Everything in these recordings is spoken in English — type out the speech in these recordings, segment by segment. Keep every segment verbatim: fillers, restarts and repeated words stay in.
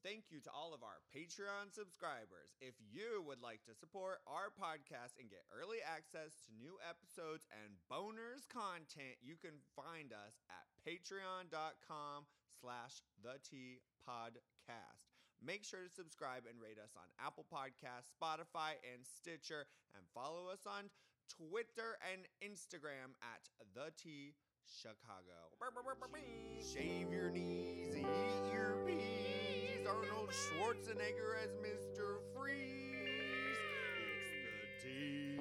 thank you to all of our Patreon subscribers. If you would like to support our podcast and get early access to new episodes and bonus content, you can find us at patreon.com slash the T podcast. Make sure to subscribe and rate us on Apple Podcasts, Spotify, and Stitcher, and follow us on Twitter and Instagram at the T Chicago. Shave your knees, eat your peas. Arnold Schwarzenegger as Mister Freeze. It's the T.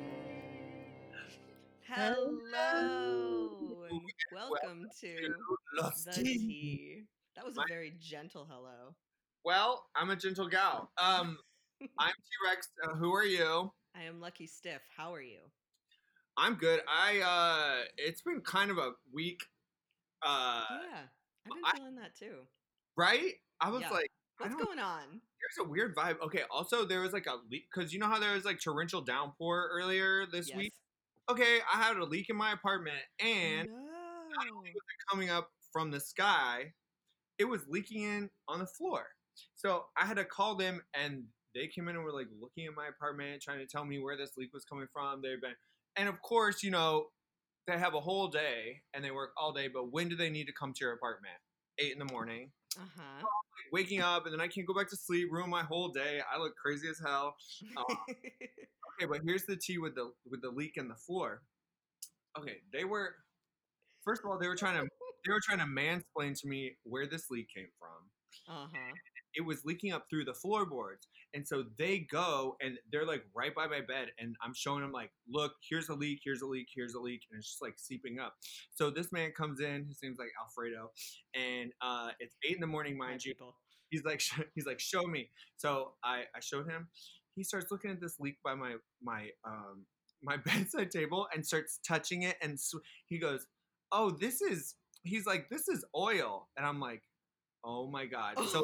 Hello and welcome to Loves the tea. Tea. That was a very gentle hello. Well, I'm a gentle gal. Um, I'm T-Rex. Uh, who are you? I am Lucky Stiff. How are you? I'm good. I uh, it's been kind of a week. Uh, Yeah, I've been I- feeling that too. right? I was Yeah. like, I What's don't. going on? There's a weird vibe. Okay. Also, there was like a leak because you know how there was like torrential downpour earlier this Yes. week. Okay, I had a leak in my apartment, and No. coming up from the sky, it was leaking in on the floor. So I had to call them, and they came in and were like looking at my apartment, trying to tell me where this leak was coming from. They've been, and of course, you know, they have a whole day and they work all day. But when do they need to come to your apartment? Eight in the morning. Uh huh. Like, waking up, and then I can't go back to sleep, ruin my whole day. I look crazy as hell. Uh, okay, but here's the tea with the with the leak in the floor. Okay, they were first of all they were trying to they were trying to mansplain to me where this leak came from. Uh huh. It was leaking up through the floorboards, and so they go and they're like right by my bed, and I'm showing them like, look, here's a leak, here's a leak, here's a leak, and it's just like seeping up. So this man comes in, his name's like Alfredo, and uh, it's eight in the morning, My mind you. people. He's like, he's like, show me. So I, I showed him. He starts looking at this leak by my my um my bedside table and starts touching it, and sw- he goes, oh, this is. He's like, this is oil, and I'm like, oh my god. So.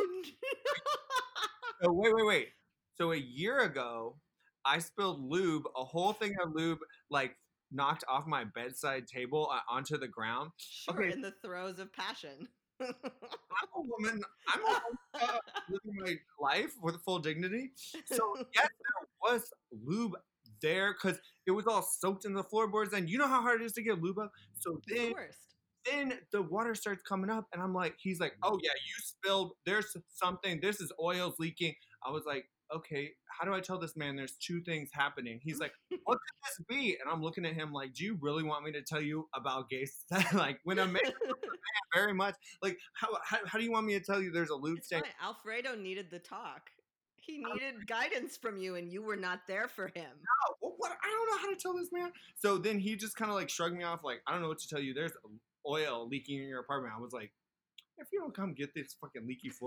So wait, wait, wait. So a year ago, I spilled lube, a whole thing of lube, like knocked off my bedside table uh, onto the ground. Sure, Okay. in the throes of passion. I'm a woman. I'm a woman uh, living my life with full dignity. So yes, there was lube there because it was all soaked in the floorboards. And you know how hard it is to get lube up. So It's then the worst. then the water starts coming up, and I'm like, he's like, oh yeah, you spilled, there's something, this is oil's leaking. I was like, okay, how do I tell this man there's two things happening? He's like, what could this be? And I'm looking at him like, do you really want me to tell you about gay sex? Like, when a man, very much, like, how, how, how do you want me to tell you there's a lube It's stain? fine. Alfredo needed the talk. He needed guidance from you, and you were not there for him. Oh, what, what? I don't know how to tell this man. So then he just kind of like shrugged me off, like, I don't know what to tell you. There's oil leaking in your apartment. I was like, if you don't come get this fucking leaky floor,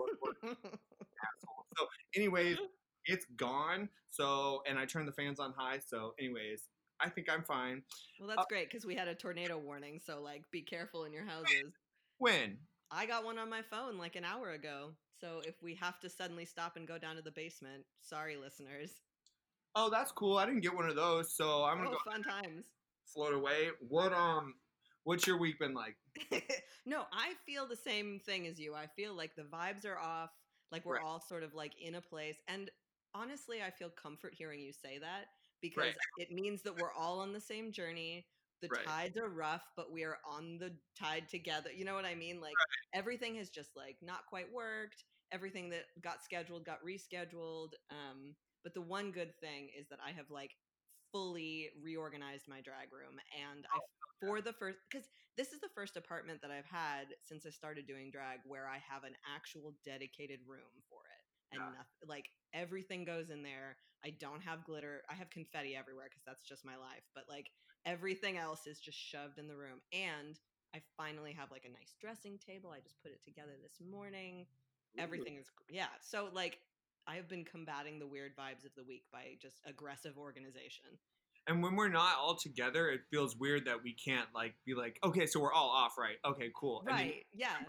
asshole. So, anyways, it's gone. So, and I turned the fans on high. So, anyways, I think I'm fine. Well, that's great because we had a tornado warning. So, like, be careful in your houses. When? I got one on my phone like an hour ago. So, if we have to suddenly stop and go down to the basement, sorry, listeners. Oh, that's cool. I didn't get one of those. So I'm gonna Oh, go fun times. float away. What um, what's your week been like? No, I feel the same thing as you. I feel like the vibes are off. Like we're Right. all sort of like in a place. And honestly, I feel comfort hearing you say that because Right. it means that we're all on the same journey. The Right. tides are rough, but we are on the tide together. You know what I mean? Like everything has just like not quite worked. Everything that got scheduled got rescheduled. Um, but the one good thing is that I have like fully reorganized my drag room, and I for the first because this is the first apartment that I've had since I started doing drag where I have an actual dedicated room for it, and Yeah. nothing, like everything goes in there. I don't have glitter. I have confetti everywhere because that's just my life. But like everything else is just shoved in the room, and I finally have like a nice dressing table. I just put it together this morning. Everything is yeah. So like I have been combating the weird vibes of the week by just aggressive organization. And when we're not all together, it feels weird that we can't like be like, okay, so we're all off, right? Okay, cool. And then Right. Yeah.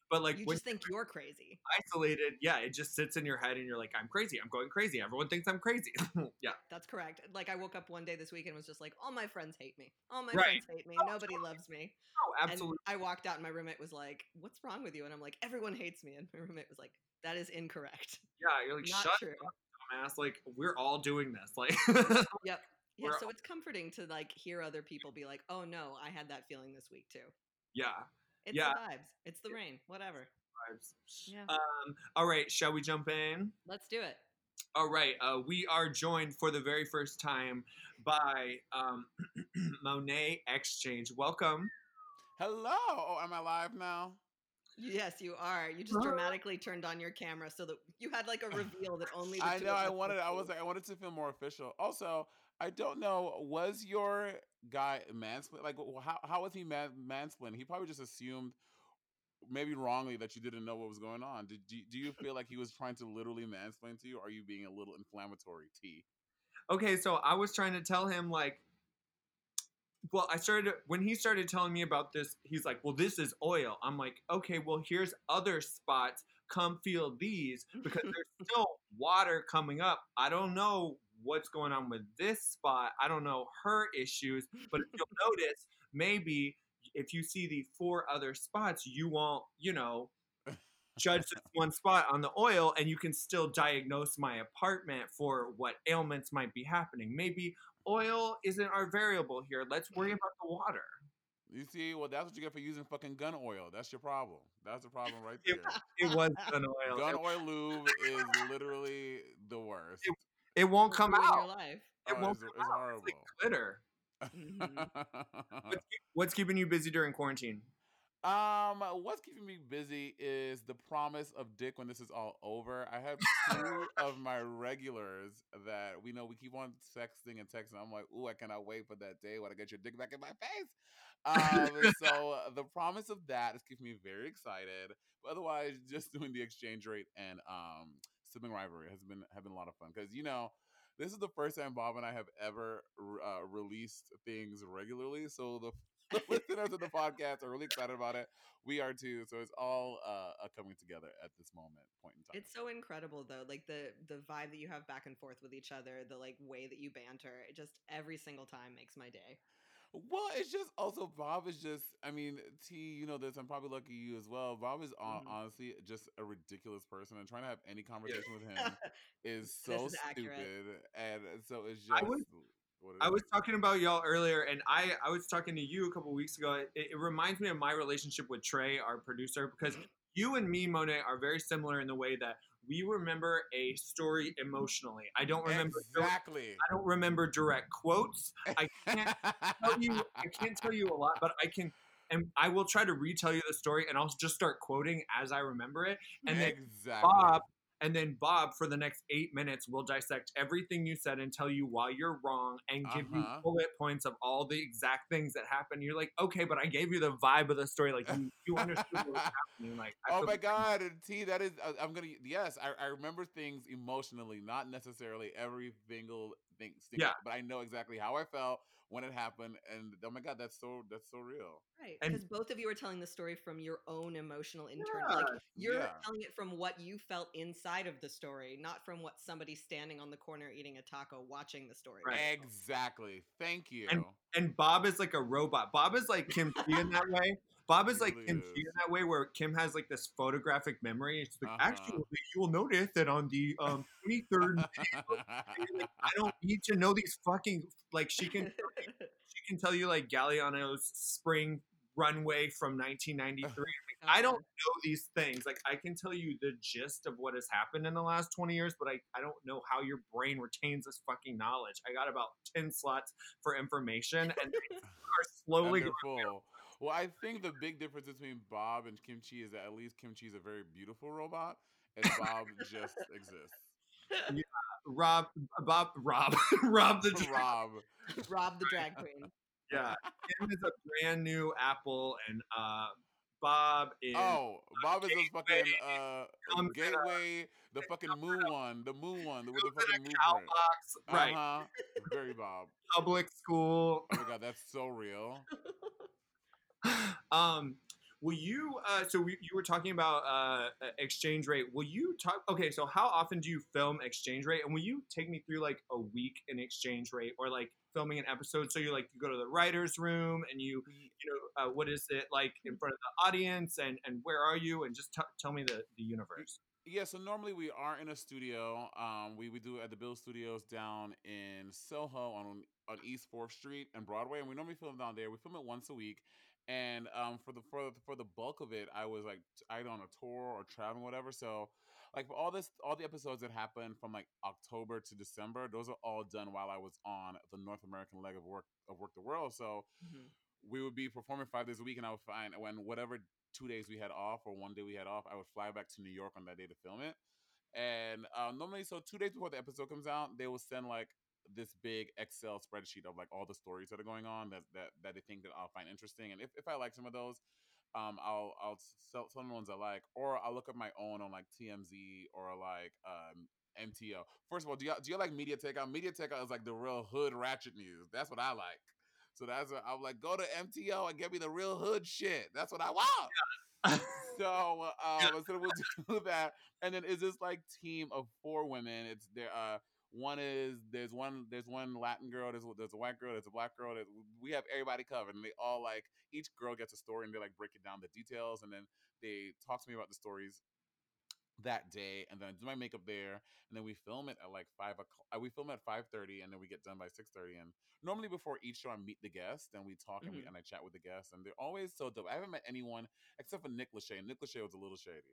But like You when just think you're crazy. isolated, yeah, it just sits in your head and you're like, I'm crazy. I'm going crazy. Everyone thinks I'm crazy. Yeah. That's correct. Like I woke up one day this week and was just like, all my friends hate me. All my Right. friends hate me. Oh, Nobody loves me. Oh, absolutely. And I walked out and my roommate was like, what's wrong with you? And I'm like, everyone hates me. And my roommate was like, that is incorrect. Yeah, you're like, Not shut true. up, dumbass. Like, we're all doing this. Like, Yep. Yeah, We're- so it's comforting to like hear other people be like, "Oh no, I had that feeling this week too." yeah. It's Yeah. the vibes. It's the rain. Whatever. Vibes. Yeah. Um, all right, shall we jump in? Let's do it. All right, uh, we are joined for the very first time by um, Monet Exchange. Welcome. Hello. Oh, am I live now? Yes, you are. You just dramatically turned on your camera so that you had like a reveal that only the I two know. of I us wanted. could I see. was like, I wanted to feel more official. Also, I don't know. Was your guy mansplain? Like, wh- how how was he man- mansplaining? He probably just assumed, maybe wrongly, that you didn't know what was going on. Did do, do you feel like he was trying to literally mansplain to you? Or are you being a little inflammatory? T. Okay, so I was trying to tell him like, well, I started when he started telling me about this. He's like, "Well, this is oil." I'm like, "Okay, well, here's other spots. Come feel these because there's still water coming up. I don't know what's going on with this spot. I don't know her issues, but if you'll notice, maybe if you see the four other spots, you won't, you know, judge this one spot on the oil, and you can still diagnose my apartment for what ailments might be happening. Maybe oil isn't our variable here. Let's worry about the water." You see, well, that's what you get for using fucking gun oil. That's your problem. That's the problem right It, there. it was gun oil. Gun It, oil lube is literally the worst. It- it won't come Ruin out. your life. It Oh, won't it's, come it's out. horrible. It's like glitter. Mhm. What's, keep- what's keeping you busy during quarantine? Um, what's keeping me busy is the promise of dick when this is all over. I have two of my regulars that we know we keep on texting and texting. I'm like, ooh, I cannot wait for that day when I get your dick back in my face. Um, so the promise of that is keeping me very excited. But otherwise, just doing the exchange rate and um sibling rivalry has been have been a lot of fun because you know. This is the first time Bob and I have ever uh, released things regularly. So the the listeners of the podcast are really excited about it. We are too. So it's all uh, coming together at this moment, point in time. It's so incredible though, like the the vibe that you have back and forth with each other, the like way that you banter. It just every single time makes my day. Well, it's just also Bob is just. I mean, T, you know this. I'm probably lucky you as well. Bob is on, Mhm. honestly just a ridiculous person, and trying to have any conversation with him is This so is accurate. stupid. And so it's I just. was- what it I was is. talking about y'all earlier, and I, I was talking to you a couple weeks ago. It, it reminds me of my relationship with Trey, our producer, because you and me, Monet, are very similar in the way that we remember a story emotionally. I don't remember. Exactly. I don't remember direct quotes. I can't tell you. I can't tell you a lot, but I can, and I will try to retell you the story, and I'll just start quoting as I remember it. And then exactly. Bob, and then Bob, for the next eight minutes, will dissect everything you said and tell you why you're wrong, and give you Uh-huh. bullet points of all the exact things that happened. You're like, okay, but I gave you the vibe of the story. Like you, you understood what was happening. Like, I Oh feel my like- God, and T, that is, I- I'm gonna, yes, I, I remember things emotionally, not necessarily every single thing, single- Yeah. but I know exactly how I felt when it happened, and oh my God, that's so, that's so real. Right, And- because both of you are telling the story from your own emotional internal. Like Yeah, you're yeah. telling it from what you felt inside of the story, not from what somebody standing on the corner eating a taco watching the story. Right. Exactly. Thank you. And Bob is like a robot. Bob is like Kim Chi in that way. Bob is He like really Kim is. Chi in that way, where Kim has like this photographic memory. It's like, Uh-huh. actually, you will notice that on the um, twenty-third, like, I don't need to know these fucking, like, she can she can tell you like Galliano's spring runway from nineteen ninety-three. Like, I don't know these things. Like, I can tell you the gist of what has happened in the last twenty years, but I, I don't know how your brain retains this fucking knowledge. I got about ten slots for information, and they are slowly And going. they're full. Well, I think the big difference between Bob and Kim Chi is that at least Kim Chi is a very beautiful robot, and Bob just exists. Rob, Bob, Rob, Rob the drag- Rob. Rob the drag queen. Yeah, Kim is a brand new Apple, and uh, Bob is Oh, Bob is this fucking uh comes in a- gateway, the fucking moo one, the moo one, with the goes in fucking a moo cow print. box, right? Uh-huh. Very Bob. Public school. Oh my God, that's so real. um, Will you? Uh, so we, you were talking about uh, uh, exchange rate. Will you talk? Okay, so how often do you film exchange rate? And will you take me through like a week in exchange rate, or like filming an episode? So you like you go to the writers' room and you Y- you know uh, what is it like in front of the audience, and and where are you? And just t- tell me the the y- universe. Yeah, so normally we are in a studio. Um, we, we do it at the Bill Studios down in Soho on on East Fourth Street and Broadway, and we normally film down there. We film it once a week, and um, for the for the, for the bulk of it, I was like t- either on a tour or traveling, whatever. So, like for all this, all the episodes that happened from like October to December, those are all done while I was on the North American leg of work of Work the World. So Mhm. we would be performing five days a week, and I would find when whatever two days we had off or one day we had off, I would fly back to New York on that day to film it. And um, normally, so two days before the episode comes out, they will send like this big Excel spreadsheet of like all the stories that are going on that that, that they think that I'll find interesting. And if, if I like some of those, um, I'll I'll sell some of the ones I like, or I'll look up my own on like T M Z or like um, M T O. First of all, do you do you like Media Takeout? Media Takeout is like the real hood ratchet news. That's what I like. So that's what I'm like. Go to M T O and get me the real hood shit. That's what I want. So, um, so we'll do that, and then is this like team of four women? It's there. Uh, one is there's one there's one Latin girl. There's there's a white girl. There's a black girl. There's, we have everybody covered, and they all like each girl gets a story, and they like break it down the details, and then they talk to me about the stories that day, and then I do my makeup there, and then we film it at like five o'clock. uh, We film at five thirty, and then we get done by six thirty. And normally before each show, I meet the guest, and we talk, and we Mhm. and I chat with the guests, and they're always so dope. I haven't met anyone except for Nick Lachey. Nick Lachey was a little shady.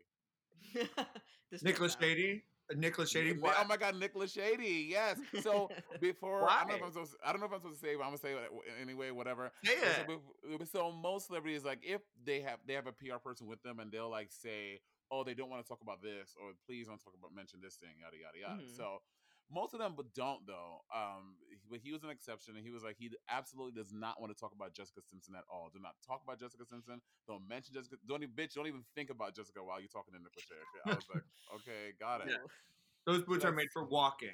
This Nicholas checks out. Shady. Nicholas Yeah, Shady. Ni- What? oh my God, Nicholas Shady. Yes. So before, I don't know if Why? I'm supposed. I don't know if I'm supposed to say, but I'm gonna say it anyway. Whatever. Say But so, it. bef- so most celebrities, like if they have they have a P R person with them, and they'll like say, oh, they don't want to talk about this, or please don't talk about mention this thing, yada yada yada. Mhm. So most of them, but don't though. Um, but he was an exception, and he was like he absolutely does not want to talk about Jessica Simpson at all. Do not talk about Jessica Simpson. Don't mention Jessica. Don't even bitch. Don't even think about Jessica while you're talking to Nick Lachey. Okay? I was like, okay, got it. Yeah. Oof. Those So boots are made that's for walking.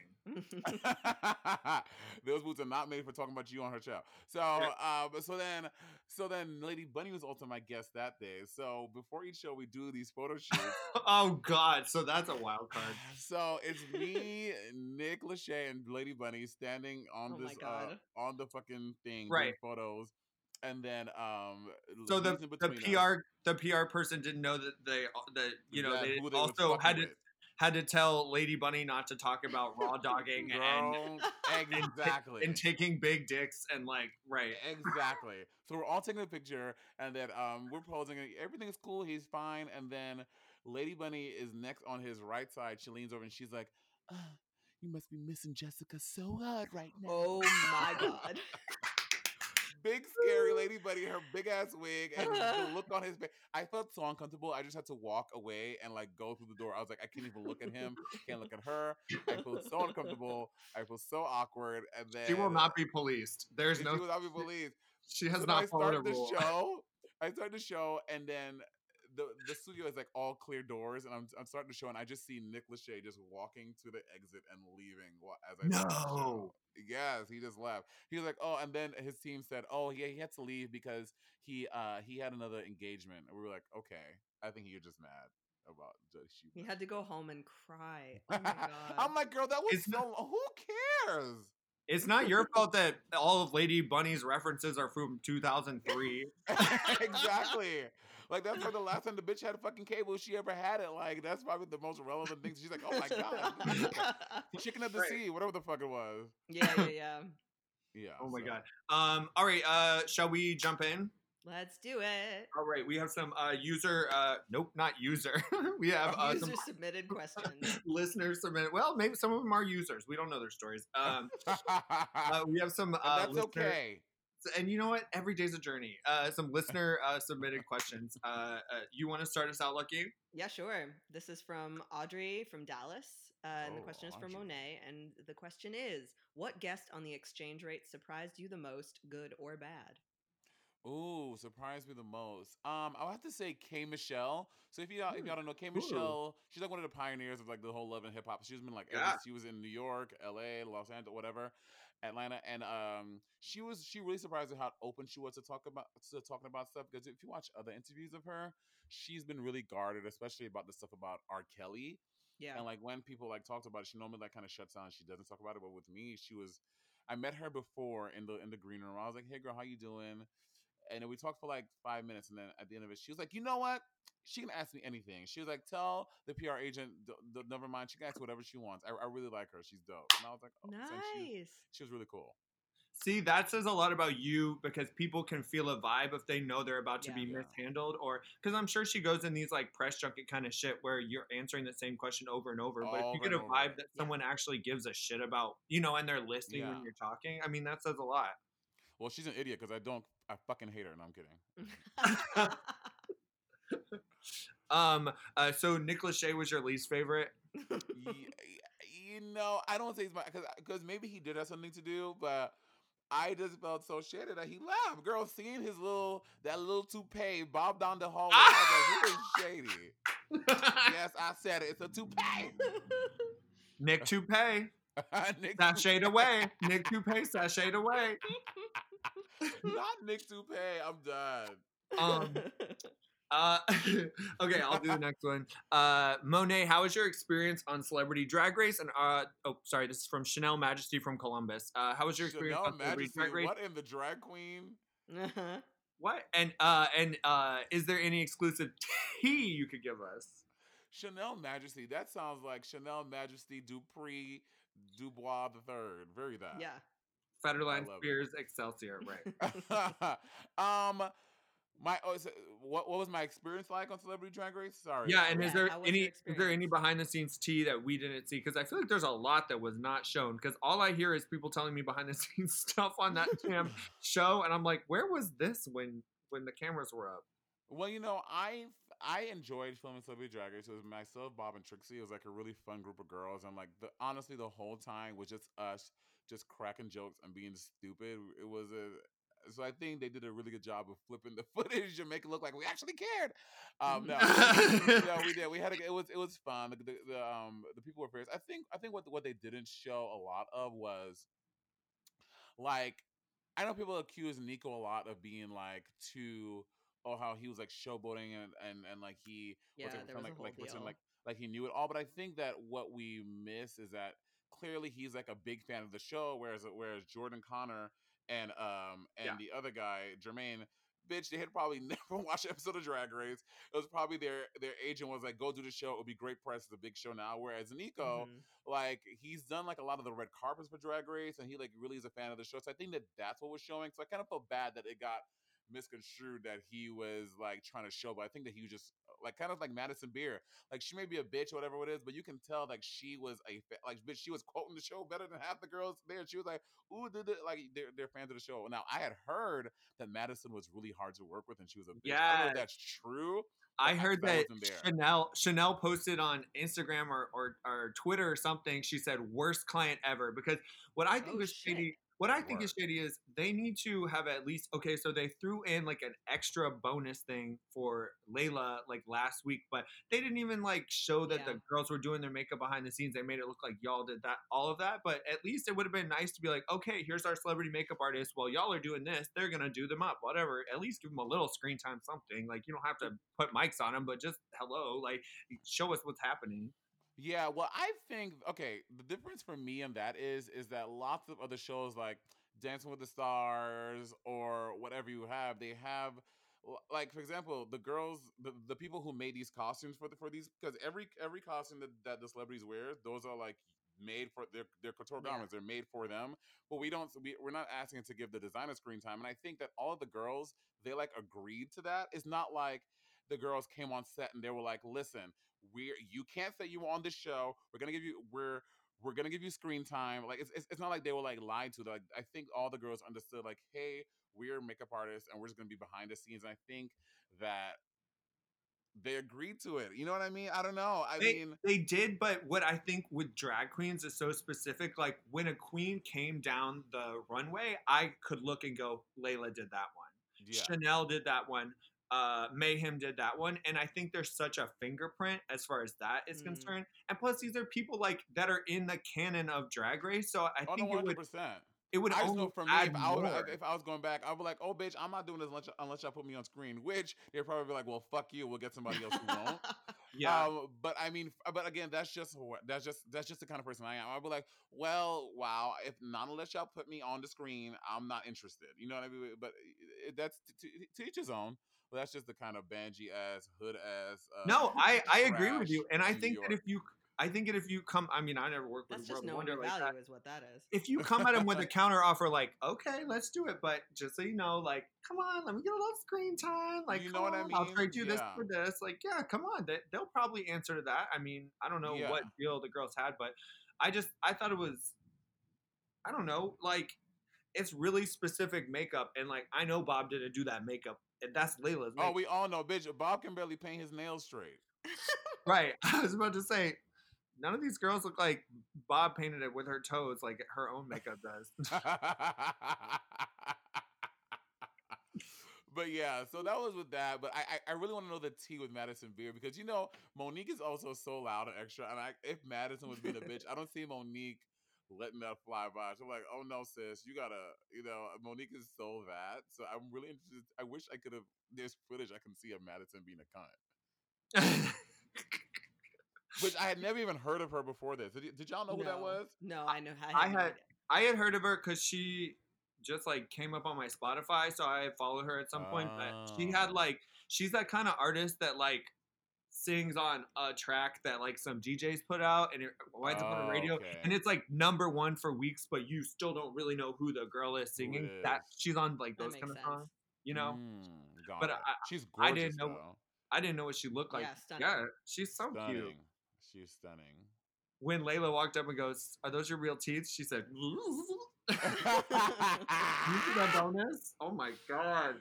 those boots are not made for talking about you on her show. So, Yeah. um, so then, so then, Lady Bunny was also my guest that day. So before each show, we do these photo shoots. Oh God! So that's a wild card. So it's me, Nick Lachey, and Lady Bunny standing on Oh this my uh god. on the fucking thing Right. doing photos, and then um So the he's in the between P us. R the P R person didn't know that they that you know That they who they was also had fucking to with. had to tell Lady Bunny not to talk about raw dogging and Girl, and, ta- exactly. and taking big dicks and like right. Exactly. So we're all taking a picture, and then um, we're posing, and everything is cool. He's fine, and then Lady Bunny is next on his right side. She leans over, and she's like, uh, "You must be missing Jessica so hard right now." Oh my god. Big scary Lady Bunny, her big ass wig, and the look on his face. I felt so uncomfortable. I just had to walk away and like go through the door. I was like, I can't even look at him. Can't look at her. I feel so uncomfortable. I feel so awkward. And then She will not be policed. There's she no. was not be believed. She has So then I not followed a start the rule. show. I start the show, and then the the studio is like all clear doors, and I'm I'm starting the show, and I just see Nick Lachey just walking to the exit and leaving wa- as I start the No. show. Yes, he just left. He was like, "Oh," and then his team said, "Oh, yeah, he had to leave because he uh he had another engagement." And we were like, "Okay, I think you're just mad about just she." He had to go home and cry. Oh my god. I'm like, girl, that was It's so. not- Who cares? It's not your fault that all of Lady Bunny's references are from two thousand three. Exactly. Like that's probably the last time the bitch had fucking cable she ever had it. Like that's probably the most relevant thing. She's like, oh my god, this is like Chicken of the Right. Sea, whatever the fuck it was. yeah, yeah, yeah. Yeah. Oh my so- God. Um. All right. Uh. Shall we jump in? Let's do it. All right. We have some uh user. Uh. Nope. Not user. we have uh, User some submitted questions. listeners submitted. Well, maybe some of them are users. We don't know their stories. Um. uh, we have some. And Uh, that's listener- okay. And you know what? Every day's a journey. Uh. Some listener uh, submitted questions. Uh, uh. You want to start us out, Lucky? Yeah, sure. This is from Audrey from Dallas. Uh, and the Oh, question is from Audrey. Monet. And the question is, what guest on the exchange rate surprised you the most, good or bad? Ooh, surprised me the most. Um, I would have to say K Michelle. So if y'all if Hmm. y'all don't know, K Ooh. Michelle, she's like one of the pioneers of like the whole love and hip hop. She's been like every Yeah. she was in New York, L A, Los Angeles, whatever, Atlanta, and um, she was she really surprised at how open she was to talk about to talking about stuff. Because if you watch other interviews of her, she's been really guarded, especially about the stuff about R. Kelly. Yeah. And like when people like talked about it, she normally like kind of shuts down. She doesn't talk about it. But with me, she was. I met her before in the in the green room. I was like, "Hey, girl, how you doing?" And then we talked for like five minutes, and then at the end of it, she was like, "You know what? She can ask me anything." She was like, "Tell the P R agent, d- d- never mind. She can ask whatever she wants. I, I really like her. She's dope." And I was like, "Oh," so she Nice. she was really cool. See, that says a lot about you because people can feel a vibe if they know they're about to Yeah. be Yeah. mishandled, or because I'm sure she goes in these like press junket kind of shit where you're answering the same question over and over. But if you Over get and a over. vibe that Yeah. someone actually gives a shit about, you know, and they're listening Yeah. when you're talking, I mean, that says a lot. Well, she's an idiot because I don't. I fucking hate her. No, I'm kidding. um. Uh. So Nick Lachey was your least favorite. Ye- you know, I don't say it's my because because maybe he did have something to do, but I just felt so shitty that he left. Girl, seeing his little that little toupee bob down the hallway, I was like, who is shady? Yes, I said it. It's a toupee. Nick Toupee Nick sashayed Toupee. away. Nick Toupee sashayed away. Not Nick Toupee. I'm done. Um. Uh, okay, I'll do the next one. Uh, Monet, how was your experience on Celebrity Drag Race? And uh, oh, sorry, this is from Chanel Majesty from Columbus. Uh, how was your experience Chanel on Celebrity Majesty. Drag Race? What in the drag queen? Uh-huh. What? And uh, and uh, is there any exclusive tea you could give us? Chanel Majesty. That sounds like Chanel Majesty Dupree Dubois the Third. Very that. Yeah. Federline love it. Spears Excelsior, right? um, my oh, so what what was my experience like on Celebrity Drag Race? Sorry. Yeah, I and was- is Yeah, there how was any your is there any experience? behind the scenes tea that we didn't see? Because I feel like there's a lot that was not shown. Because all I hear is people telling me behind the scenes stuff on that damn show, and I'm like, where was this when when the cameras were up? Well, you know, I I enjoyed filming Celebrity Drag Race. It was myself, Bob, and Trixie. It was like a really fun group of girls, and like the honestly, the whole time was just us, just cracking jokes and being stupid. It was a so I think they did a really good job of flipping the footage and make it look like we actually cared. Um, no, no, we did. We had a, it was it was fun. The, the, the um the people were fierce. I think I think what what they didn't show a lot of was like I know people accuse Nico a lot of being like too oh how he was like showboating and and and like he Yeah, was like there pretend was a like whole like pretend deal. like like he knew it all. But I think that what we miss is that clearly he's like a big fan of the show, whereas whereas Jordan Connor and um and Yeah. the other guy Jermaine. Bitch, they had probably never watched an episode of Drag Race. It was probably their their agent was like, "Go do the show. It'll be great press. It's a big show now." Whereas Nico, Mhm. like he's done like a lot of the red carpets for Drag Race, and he like really is a fan of the show. So I think that that's what was showing. So I kind of felt bad that it got misconstrued that he was like trying to show, but I think that he was just like kind of like Madison Beer. Like she may be a bitch or whatever it is, but you can tell like she was a fa- like bitch. She was quoting the show better than half the girls there. She was like, "Ooh, did it?" Like they're they're fans of the show. Now I had heard that Madison was really hard to work with, and she was a bitch. I don't know if Yes. that's true. I but heard 'cause I that wasn't there. Chanel Chanel posted on Instagram or, or or Twitter or something. She said worst client ever because what I think Oh, is shit. shady. What I think Word. is shady is they need to have at least okay. So they threw in like an extra bonus thing for Layla like last week, but they didn't even like show that Yeah. the girls were doing their makeup behind the scenes. They made it look like y'all did that, all of that. But at least it would have been nice to be like, okay, here's our celebrity makeup artist. While y'all are doing this, they're gonna do them up, whatever. At least give them a little screen time, something. Like you don't have to put mics on them, but just hello, like show us what's happening. Yeah, well, I think okay. The difference for me in that is is that lots of other shows like Dancing with the Stars or whatever you have, they have l- like for example, the girls, the, the people who made these costumes for the for these because every every costume that, that the celebrities wear, those are like made for their their couture Yeah. garments. They're made for them, but we don't we, we're not asking to give the designer screen time. And I think that all of the girls they like agreed to that. It's not like the girls came on set and they were like, "Listen, we're you can't say you were on this show. We're gonna give you we're we're gonna give you screen time." Like it's it's, it's not like they were like lied to. Like I think all the girls understood like, hey, we're makeup artists and we're just gonna be behind the scenes. And I think that they agreed to it. You know what I mean? I don't know. I They mean, they did, but what I think with drag queens is so specific. Like when a queen came down the runway, I could look and go, Layla did that one. Yeah. Chanel did that one. Uh, Mayhem did that one, and I think there's such a fingerprint as far as that is Mm. concerned. And plus, these are people like that are in the canon of Drag Race, so I Oh no, think one it would hundred percent. it would I just only know for me, add if I would, more. if I was going back, I'd be like, "Oh, bitch, I'm not doing this unless, unless y'all put me on screen." Which they'd probably be like, "Well, fuck you. We'll get somebody else who won't." Yeah, Um, but I mean, f- but again, that's just who- that's just that's just the kind of person I am. I'll be like, "Well, wow, if not unless y'all put me on the screen, I'm not interested." You know what I mean? But it, that's to, to each his own. But that's just the kind of bangy ass, hood ass. Uh, no, I I agree with trash you, and I in New think that York. if you I think that if you come, I mean, I never worked with That's World just of knowing Wonder your like value that. is what that is. If you come at him with a counter offer, like, okay, let's do it, but just so you know, like, come on, let me get a little screen time. Like, You know come what I on, I'll mean? trade you this Yeah, for this. Like, yeah, come on. They, they'll probably answer to that. I mean, I don't know yeah. what deal the girls had, but I just, I thought it was, I don't know, like, it's really specific makeup. And, like, I know Bob didn't do that makeup, and that's Layla's Oh, makeup. we all know, bitch. Bob can barely paint his nails straight. Right. I was about to say, none of these girls look like Bob painted it with her toes like her own makeup does. But yeah, so that was with that. But I, I, I really want to know the tea with Madison Beer because you know Monique is also so loud and extra. And I, if Madison was being a bitch, I don't see Monique letting that fly by. So I'm like, oh no, sis, you gotta, you know, Monique is so that. So I'm really interested. I wish I could have. There's footage I can see of Madison being a cunt, which I had never even heard of her before this. Did, y- did y'all know who that No. was? No, I know. I I had no had idea. I had heard of her because she just like came up on my Spotify, so I followed her at some point. But she had Oh. like she's that kind of artist that like sings on a track that like some D Js put out and it winds up on the Oh, radio okay. and it's like number one for weeks, but you still don't really know who the girl is Who it singing. That is. she's on like That those makes kind of sense. songs, you know. Mm, got But it. I She's I gorgeous didn't know though. I didn't know what she looked like. Yeah, stunning. Yeah, she's so cute. Stunning. She's stunning. When Layla walked up and goes, "Are those your real teeth?" She said, "You see that bonus? Oh my god!"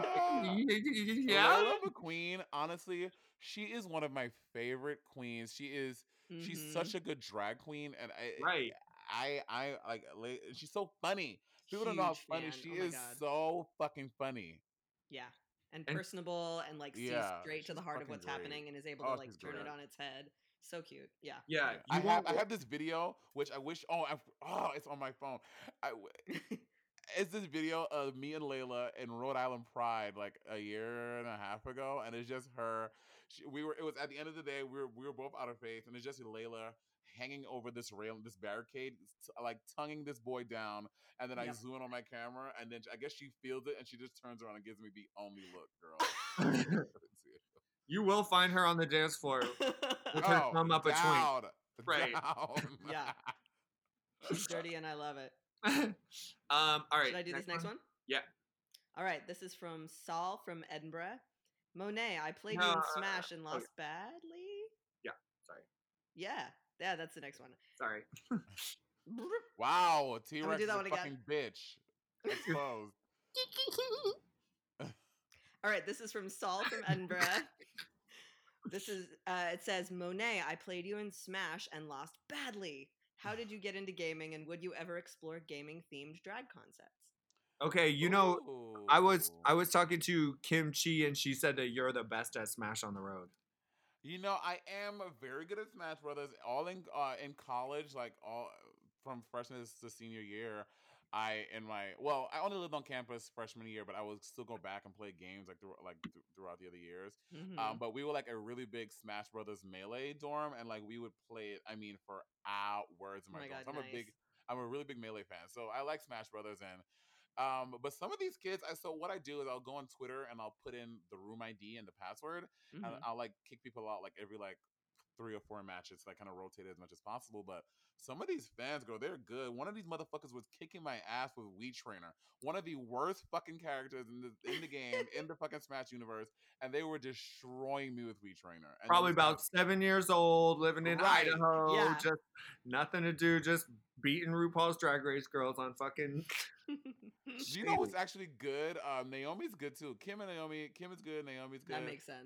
Yeah. Layla McQueen, honestly, she is one of my favorite queens. She is she's Mhm. such a good drag queen, and I Right. I I like Lay- she's so funny. People don't know how Huge funny fan. she Oh my is. God. So fucking funny. Yeah. And And personable and like sees Yeah, straight to she's the heart of fucking what's great. happening and is able Oh, to like she's turn great. it on its head. So cute. Yeah. yeah, Yeah. I you have won't. I have this video which I wish oh I, oh it's on my phone. I w- it's this video of me and Layla in Rhode Island Pride like a year and a half ago, and it's just her. She, we were. It was at the end of the day. We were we were both out of face, and it's just Layla hanging over this rail, this barricade, t- like tonguing this boy down, and then I Yep. zoom in on my camera, and then I guess she feels it, and she just turns around and gives me the only look, girl. You will find her on the dance floor with her Oh, thumb up a twink. down, Right. down. Yeah. She's dirty and I love it. um. All right. Should I do this next one? Yeah. All right. This is from Saul from Edinburgh. Monet, I played No, you in uh, Smash and lost okay. badly. Yeah. Sorry. Yeah. Yeah, that's the next one. Sorry. Wow, T Rex do is that a one again. fucking bitch. Exposed. All right, this is from Saul from Edinburgh. This is uh, it says, Monet, I played you in Smash and lost badly. How did you get into gaming, and would you ever explore gaming themed drag concepts? Okay. You know, I was Ooh. I was talking to Kim Chi and she said that you're the best at Smash on the Road. You know, I am very good at Smash Brothers. All in uh, in college, like all from freshman to senior year. I in my well, I only lived on campus freshman year, but I would still go back and play games like through, like th- throughout the other years. Mm-hmm. Um, but we were like a really big Smash Brothers melee dorm, and like we would play it. I mean, for hours in Oh my, my dorm. God, So I'm a nice. big, I'm a really big melee fan. So I like Smash Brothers, and um, but some of these kids, I so what I do is I'll go on Twitter and I'll put in the room I D and the password, and Mhm. I'll like kick people out like every like three or four matches, so I kind of rotate it as much as possible. But some of these fans, girl, they're good. One of these motherfuckers was kicking my ass with Wii Trainer, one of the worst fucking characters in the in the game, in the fucking Smash universe, and they were destroying me with Wii Trainer. And Probably those guys- about seven years old, living in Right. Idaho, Yeah. just nothing to do, just beating RuPaul's Drag Race girls on fucking. Do you know what's actually good? Um, Naomi's good too. Kim and Naomi, Kim is good. Naomi's good. That makes sense.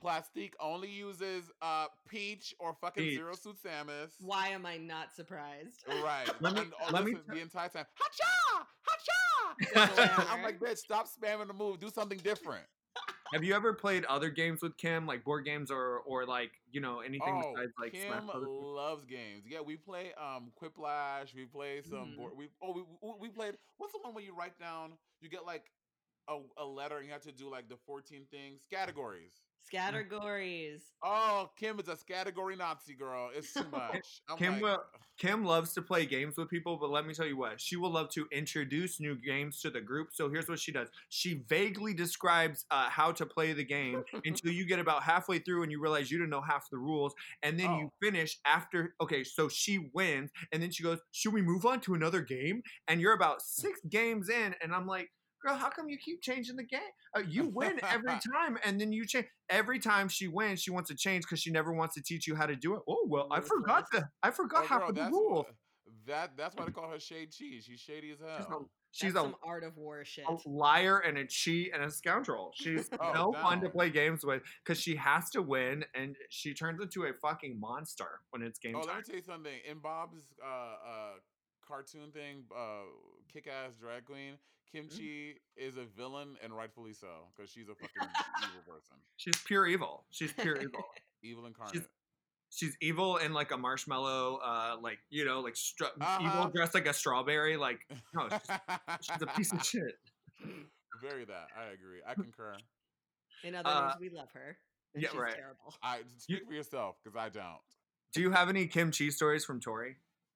Plastique only uses uh peach or fucking Peach. Zero Suit Samus. Why am I not surprised? Right. Let me And oh, let me. listen, the entire time, hacha, hacha. Just So slammer. I'm like, bitch, stop spamming the move. Do something different. Have you ever played other games with Kim, like board games or or like you know anything Oh, besides like Smash Kim Brothers? loves games. Yeah, we play um Quiplash. We play some Mhm. board. We oh we we we played. What's the one where you write down? You get like a, a letter and you have to do like the fourteen things categories. Categories. Oh, Kim is a category Nazi girl. It's too much. I'm Kim like, will Kim loves to play games with people, but let me tell you what, she will love to introduce new games to the group. So here's what she does: she vaguely describes uh, how to play the game until you get about halfway through and you realize you didn't know half the rules, and then you oh, finish after. Okay, so she wins, and then she goes, "Should we move on to another game?" And you're about six games in, and I'm like, girl, how come you keep changing the game? Uh, you win every time, and then you change. Every time she wins, she wants to change because she never wants to teach you how to do it. Oh well, I forgot Ruthless. the I forgot oh, half girl, of the that's rules. what that that's why they call her Shade Cheese. She's shady as She's a hell. she's That's a, some art of war shit. a liar and a cheat and a scoundrel. She's Oh, no fun to down. play games with because she has to win, and she turns into a fucking monster when it's game Oh, let me time. tell you something. In Bob's uh, uh, cartoon thing, uh, kick-ass drag queen, Kimchi is a villain, and rightfully so, because she's a fucking evil person, She's pure evil. She's pure evil. evil She's incarnate. she's evil in like a marshmallow, uh, like you know, like stra- evil Uh dressed like a strawberry. Like no, she's, huh. she's a piece of shit. Very that. I agree. I concur. In other Uh, words, we love her. And yeah, she's right. terrible. I You, speak for yourself, because I don't. do you have any kimchi stories from Tori?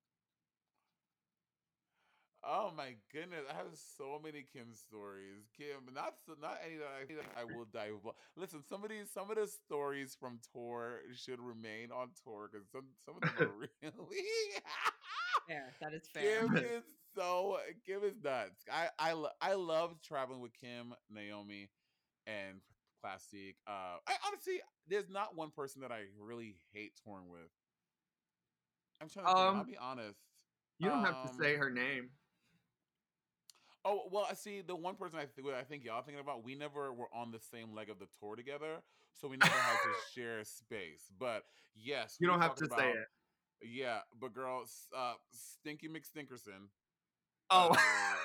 Oh my goodness, I have so many Kim stories. Kim, not so- not any that I, that I will dive. Well, listen, some of these, some of the stories from tour should remain on tour because some some of them are really. Fair. That is fair. Kim is so Kim is nuts. I I lo- I love traveling with Kim, Naomi, and Plastique. Uh, I honestly, there's not one person that I really hate touring with. I'm trying to think. I'll Um, be honest. you don't have to Um. say her name. Oh well, I see. The one person I think I think y'all thinking about, we never were on the same leg of the tour together, so we never had to share space. But yes, You we don't have talking to say about it. yeah. But girl, s- uh, Stinky McStinkerson. Oh, Uh,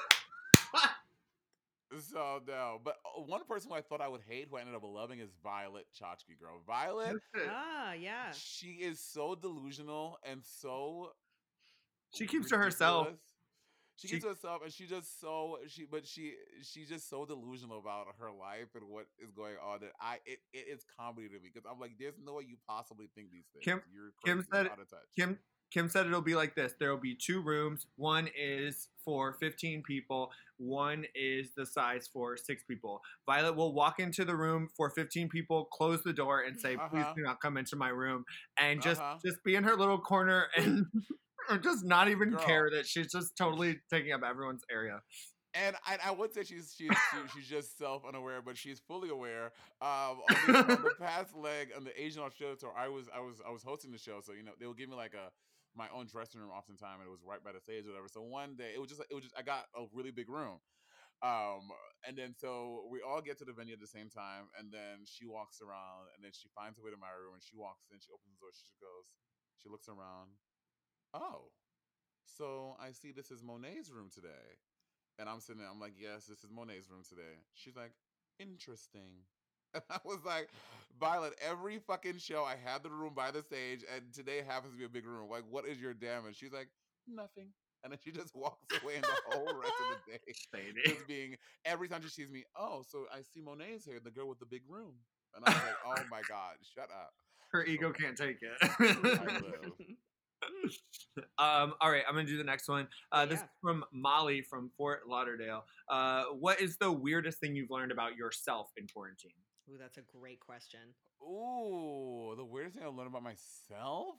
so no, but uh, one person who I thought I would hate, who I ended up loving, is Violet Chachki. Girl, Violet, Ah, yeah. she is so delusional and so she keeps to herself. ridiculous. She She gets to herself, and she just so she, but she she's just so delusional about her life and what is going on that I it, it it's comedy to me because I'm like, there's no way you possibly think these things. Kim You're Kim crazy. said You're out of touch. Kim Kim said it'll be like this. There will be two rooms. One is for fifteen people. One is the size for six people. Violet will walk into the room for fifteen people, close the door, and say, Uh "Please huh. do not come into my room," and Uh just huh. just be in her little corner and or just not even Girl, care that she's just totally taking up everyone's area. and I, I would say she's she's she, she's just self unaware, but she's fully aware. Um, on this on the past leg on the Asian Australia tour, I was I was I was hosting the show, so you know they would give me like a my own dressing room oftentimes, and it was right by the stage or whatever. So one day it was just it was just I got a really big room. Um, and then so we all get to the venue at the same time, and then she walks around, and then she finds her way to my room, and she walks in, she opens the door, she goes, she looks around. Oh, so I see this is Monet's room today. And I'm sitting there, I'm like, yes, this is Monet's room today. She's like, interesting. And I was like, Violet, every fucking show I have the room by the stage, and today happens to be a big room. Like, what is your damage? She's like, nothing. And then she just walks away, and the whole rest of the day Shady. just being, every time she sees me, oh, so I see Monet's here, the girl with the big room. And I was like, oh my God, shut up. Her So ego funny. can't take it. I live. um, all right, I'm gonna do the next one. Uh, Yeah, this yeah. is from Molly from Fort Lauderdale. Uh, what is the weirdest thing you've learned about yourself in quarantine? Ooh, that's a great question. Ooh, the weirdest thing I've learned about myself?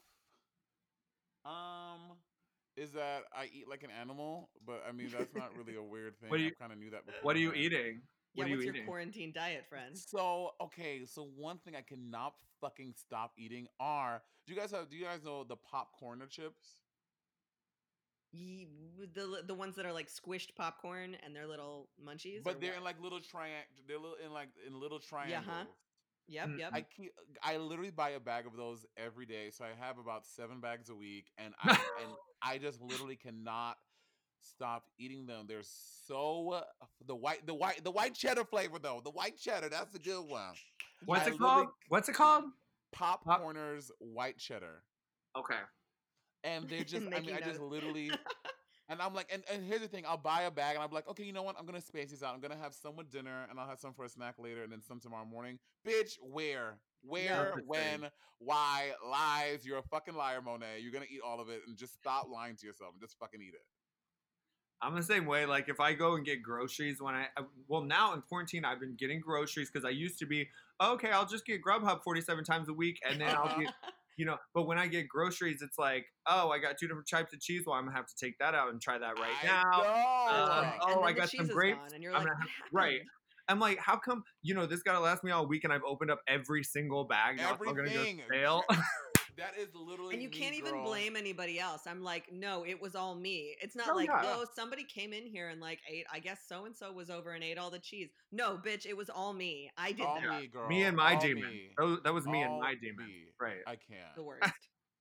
Um, is that I eat like an animal, but I mean that's not really a weird thing. What are I you kind of knew that What are you beforehand. eating? What Yeah, are you what's your eating? quarantine diet, friend? So okay, so one thing I cannot fucking stop eating are do you guys have do you guys know the popcorn chips? Ye- the the ones that are like squished popcorn and they're little munchies, or But they're what? in like little triangle. They're little in like in little Yeah, huh? triangles. Yep, Mm-mm. yep. I keep I literally buy a bag of those every day. So I have about seven bags a week, and I and I just literally cannot stop eating them. They're so uh, the white the white the white cheddar flavor though. The white cheddar, that's a good one. What's I it Yes. called? literally What's it called? Pop. Popcorners white cheddar. Okay. And they're just I mean Making I just notes. literally and I'm like, and, and here's the thing, I'll buy a bag and I'm like, okay, you know what? I'm gonna space these out. I'm gonna have some with dinner and I'll have some for a snack later and then some tomorrow morning. Bitch, where? Yeah. Where, when, why, lies, you're a fucking liar, Monet. You're gonna eat all of it and just stop lying to yourself and just fucking eat it. I'm the same way. Like if I go and get groceries when I, I well now in quarantine I've been getting groceries because I used to be okay. I'll just get Grubhub forty-seven times a week and then I'll Uh-huh. get you know. But when I get groceries, it's like oh I got two different types of cheese. Well I'm gonna have to take that out and try that right I now. That's know. Um, right. oh And I then the got cheese some is grapes. gone, and you're I'm like, gonna what have, right. happened? I'm like, how come you know this gotta last me all week and I've opened up every single bag. Now it's all gonna go Everything. stale. That is literally And you me, can't even girl. blame anybody else. I'm like, no, it was all me. It's not Oh, like, yeah. oh, somebody came in here and like ate. I guess so and so was over and ate all the cheese. No, bitch, it was all me. I did All that. me, girl. Me and my all demon. me. That was, that was me and All my demon. me. Right. I can't. The worst.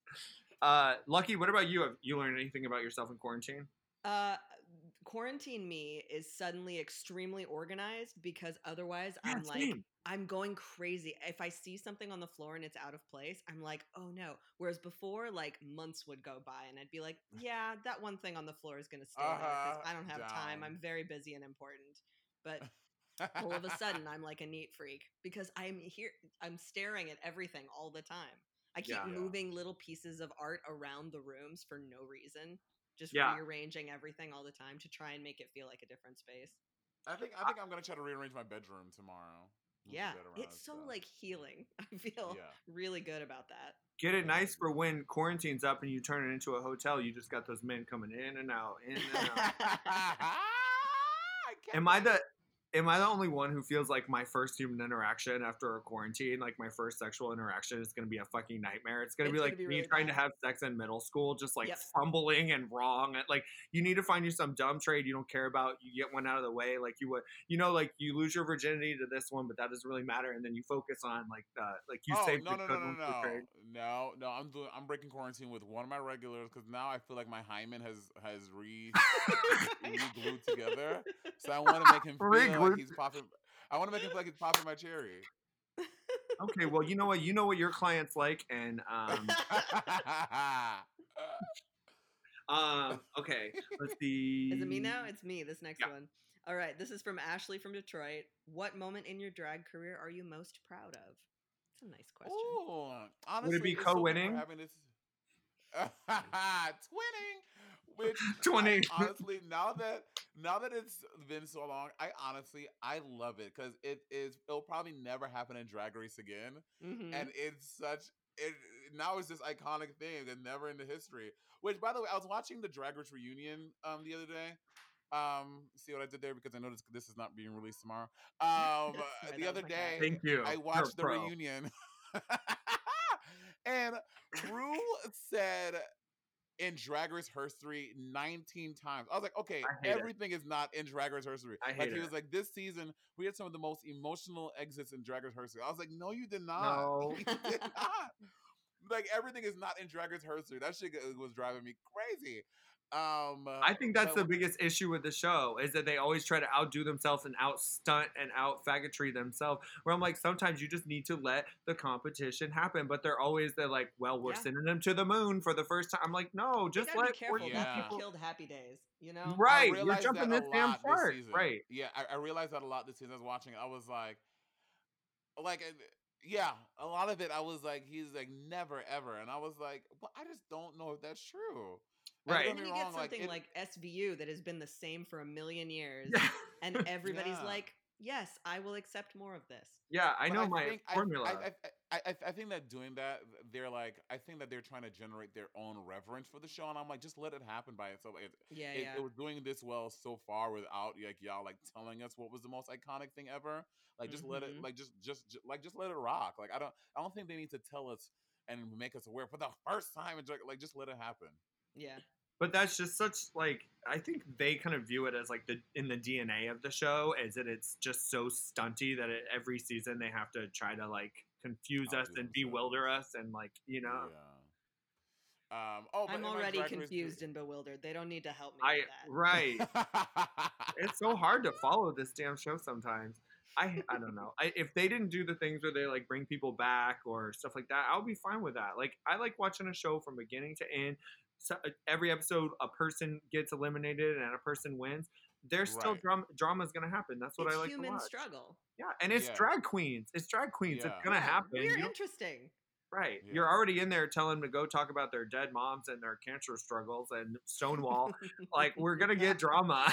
Uh, Lucky, what about you? Have you learned anything about yourself in quarantine? Uh, quarantine me is suddenly extremely organized because otherwise Yeah, I'm like, same. I'm going crazy. If I see something on the floor and it's out of place, I'm like, oh no. Whereas before, like months would go by and I'd be like, yeah, that one thing on the floor is going to stay there because Uh-huh. I don't have time. Down. I'm very busy and important. But all of a sudden, I'm like a neat freak because I'm here, I'm staring at everything all the time. I keep Yeah. Yeah. moving little pieces of art around the rooms for no reason, just Yeah. rearranging everything all the time to try and make it feel like a different space. I think I think I'm gonna try to rearrange my bedroom tomorrow. Move the Yeah, bed around it's and so stuff. like healing. I feel Yeah. really good about that. Get it Yeah, nice I for agree. when quarantine's up and you turn it into a hotel. You just got those men coming in and out, in and out. I can't Am I wait. the am I the only one who feels like my first human interaction after a quarantine, like my first sexual interaction, is gonna be a fucking nightmare? It's gonna It's be gonna like be me really trying to bad. have sex in middle school, just like Yep. fumbling and wrong. And, Like you need to find you some dumb trade you don't care about. You get one out of the way, like you would, you know, like you lose your virginity to this one, but that doesn't really matter. And then you focus on like uh, like you Oh save no the no good no no ones for no trade. no no! I'm doing. I'm breaking quarantine with one of my regulars because now I feel like my hymen has has re re-glued together. So I want to make him feel Re-glued. like he's popping. I want to make him feel like he's popping my cherry. Okay, well, you know what? You know what your clients like, and um, um, okay, let's see. Is it me now? It's me, this next Yeah. one. All right, this is from Ashley from Detroit. What moment in your drag career are you most proud of? It's a nice question. Ooh, honestly, Would it be it's so cool for co-winning? having this twinning, which Twenty. I honestly now that now that it's been so long, I honestly I love it because it is it'll probably never happen in Drag Race again, Mm-hmm. and it's such it now it's this iconic thing and never in the history. Which, by the way, I was watching the Drag Race reunion um the other day. Um, see what I did there because I noticed this is not being released tomorrow. Um, Sorry, the that was other my cat. day Thank you. I You're a watched the pro. reunion, and Rue said in Drag Race History nineteen times. I was like, okay, I hate it. everything is not in Drag Race History. I Like hate he it. was like, this season we had some of the most emotional exits in Drag Race History. I was like, no, you did not. No. You did not. Like everything is not in Drag Race History. That shit was driving me crazy. Um, I think that's but the what- biggest issue with the show is that they always try to outdo themselves and out stunt and out faggotry themselves. Where I'm like, sometimes you just need to let the competition happen. But they're always they're like, well, we're Yeah. sending them to the moon for the first time. I'm like, no, You just gotta let be careful fourteen not Yeah. to people. be killed Happy Days, you know? I Right, you're realized jumping that this a damn lot shark. this season. Right. Yeah, I, I realized that a lot this season. I was watching. I was like, like, uh, yeah, a lot of it. I was like, he's like never ever, and I was like, well, I just don't know if that's true. And Right. don't And get then me you wrong, get something it- like S V U that has been the same for a million years, Yeah. and everybody's Yeah. like, yes, I will accept more of this. Yeah, I but know I my think, formula. I, I, I, I, I think that doing that, they're like, I think that they're trying to generate their own reverence for the show, and I'm like, just let it happen by itself. It, Yeah, it, yeah. it was doing this well so far without like y'all like telling us what was the most iconic thing ever. Like, just let it, Mhm. like, just, just, ju- like, just let it rock. Like, I don't, I don't think they need to tell us and make us aware for the first time. And like, just let it happen. Yeah. But that's just such like I think they kind of view it as like the in the D N A of the show, as that it's just so stunty that it, every season they have to try to like confuse us Outdo and themselves. bewilder us and like you know. Yeah. Um. Oh, but I'm in my already Drag Race confused and bewildered. They don't need to help me I with that. right. dude- It's so hard to follow this damn show sometimes. I I don't know. I, if they didn't do the things where they like bring people back or stuff like that, I'll be fine with that. Like I like watching a show from beginning to end. So, every episode, a person gets eliminated and a person wins. There's still Right. drama. Drama's gonna happen. That's what It's I like to human watch. struggle. Yeah, and it's Yeah. drag queens. It's drag queens. It's Yeah. gonna Yeah, happen. We're You don't- interesting. right. Yeah. You're already in there telling them to go talk about their dead moms and their cancer struggles and Stonewall. Like we're gonna get drama.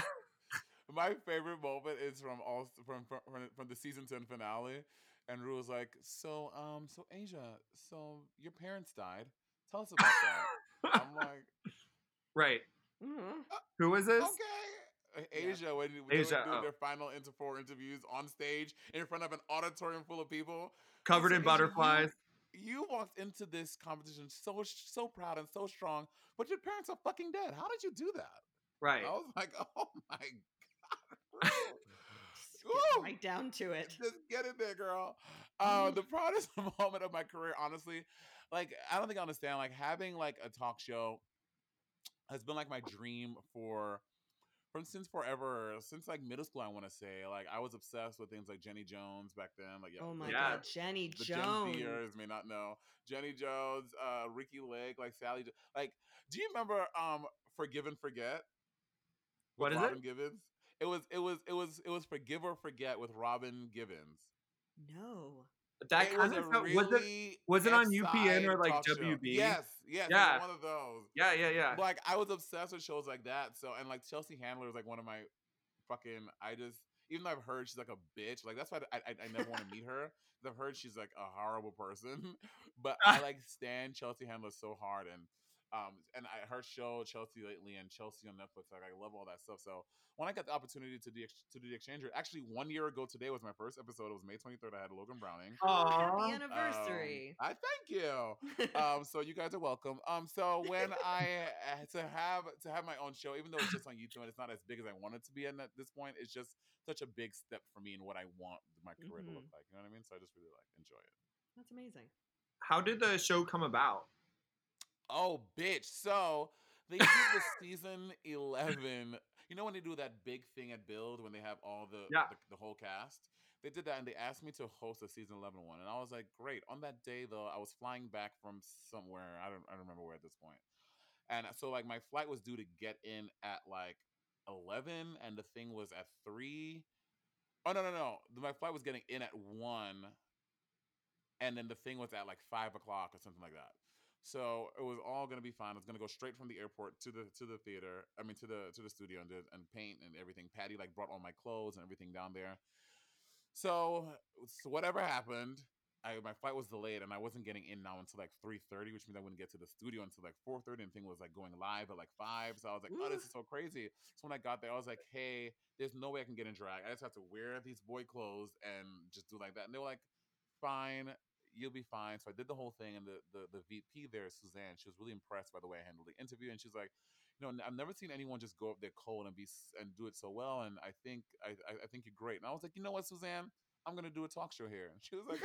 My favorite moment is from all from from, from the season ten finale, and Ru was like, "So, um, so Asia, so your parents died. Tell us about that." I'm like, Right. Mhm. Who is this? okay. Yeah. Asia, when they were Asia, doing oh. their final inter four interviews on stage in front of an auditorium full of people, Covered So, in Asia, butterflies. You, you walked into this competition so so proud and so strong, but your parents are fucking dead. How did you do that? Right. I was like, oh my god. Just get Woo! right down to it. Just get in there, girl. Uh, the proudest moment of my career, honestly, like I don't think I understand. Like having like a talk show has been like my dream for from since forever, since like middle school. I want to say, like I was obsessed with things like Jenny Jones back then. Like, Oh my Yeah. god, Jenny the Gen Jones. Zers may not know Jenny Jones, uh, Ricky Lake, like Sally. Jo- Like, do you remember um Forgive and Forget? What with is it? Robin Givens? It was it was it was it was Forgive or Forget with Robin Givens. No. That It was kind a of felt, really was it was it on U P N or F-side like talk show. W B? Yes, yes, Yeah. it was one of those. Yeah, yeah, yeah. Like I was obsessed with shows like that. So and like Chelsea Handler was like one of my fucking. I just even though I've heard she's like a bitch. Like that's why I I, I never want to meet her. 'Cause I've heard she's like a horrible person. But I like stand Chelsea Handler so hard and. Um and I her show Chelsea lately and Chelsea on Netflix, like I love all that stuff. So when I got the opportunity to do to do the Exchanger, actually one year ago today was my first episode. It was May twenty-third. I had Logan Browning. Oh, happy Aw. anniversary. Um, I thank you. Um, so you guys are welcome. Um, so when I uh, to have to have my own show, even though it's just on YouTube and it's not as big as I want it to be at this point, it's just such a big step for me in what I want my career to Mhm. look like. You know what I mean? So I just really like enjoy it. That's amazing. How did the show come about? Oh, bitch. So they did the season eleven. You know when they do that big thing at Build when they have all the, Yeah. the the whole cast? They did that and they asked me to host a season eleven one. And I was like, great. On that day though, I was flying back from somewhere. I don't I don't remember where at this point. And so like my flight was due to get in at like eleven and the thing was at three. Oh no no no. My flight was getting in at one and then the thing was at like five o'clock or something like that. So it was all gonna be fine. I was gonna go straight from the airport to the to the theater. I mean to the to the studio and did, and paint and everything. Patty like brought all my clothes and everything down there. So, so whatever happened, I my flight was delayed and I wasn't getting in now until like three thirty, which means I wouldn't get to the studio until like four thirty. And the thing was like going live at like five. So I was like, oh, this is so crazy. So when I got there, I was like, hey, there's no way I can get in drag. I just have to wear these boy clothes and just do like that. And they were like, fine. You'll be fine. So I did the whole thing, and the, the the V P there, Suzanne, she was really impressed by the way I handled the interview, and she's like, you know, I've never seen anyone just go up there cold and be and do it so well, and I think I I think you're great. And I was like, you know what, Suzanne, I'm gonna do a talk show here. And she was like,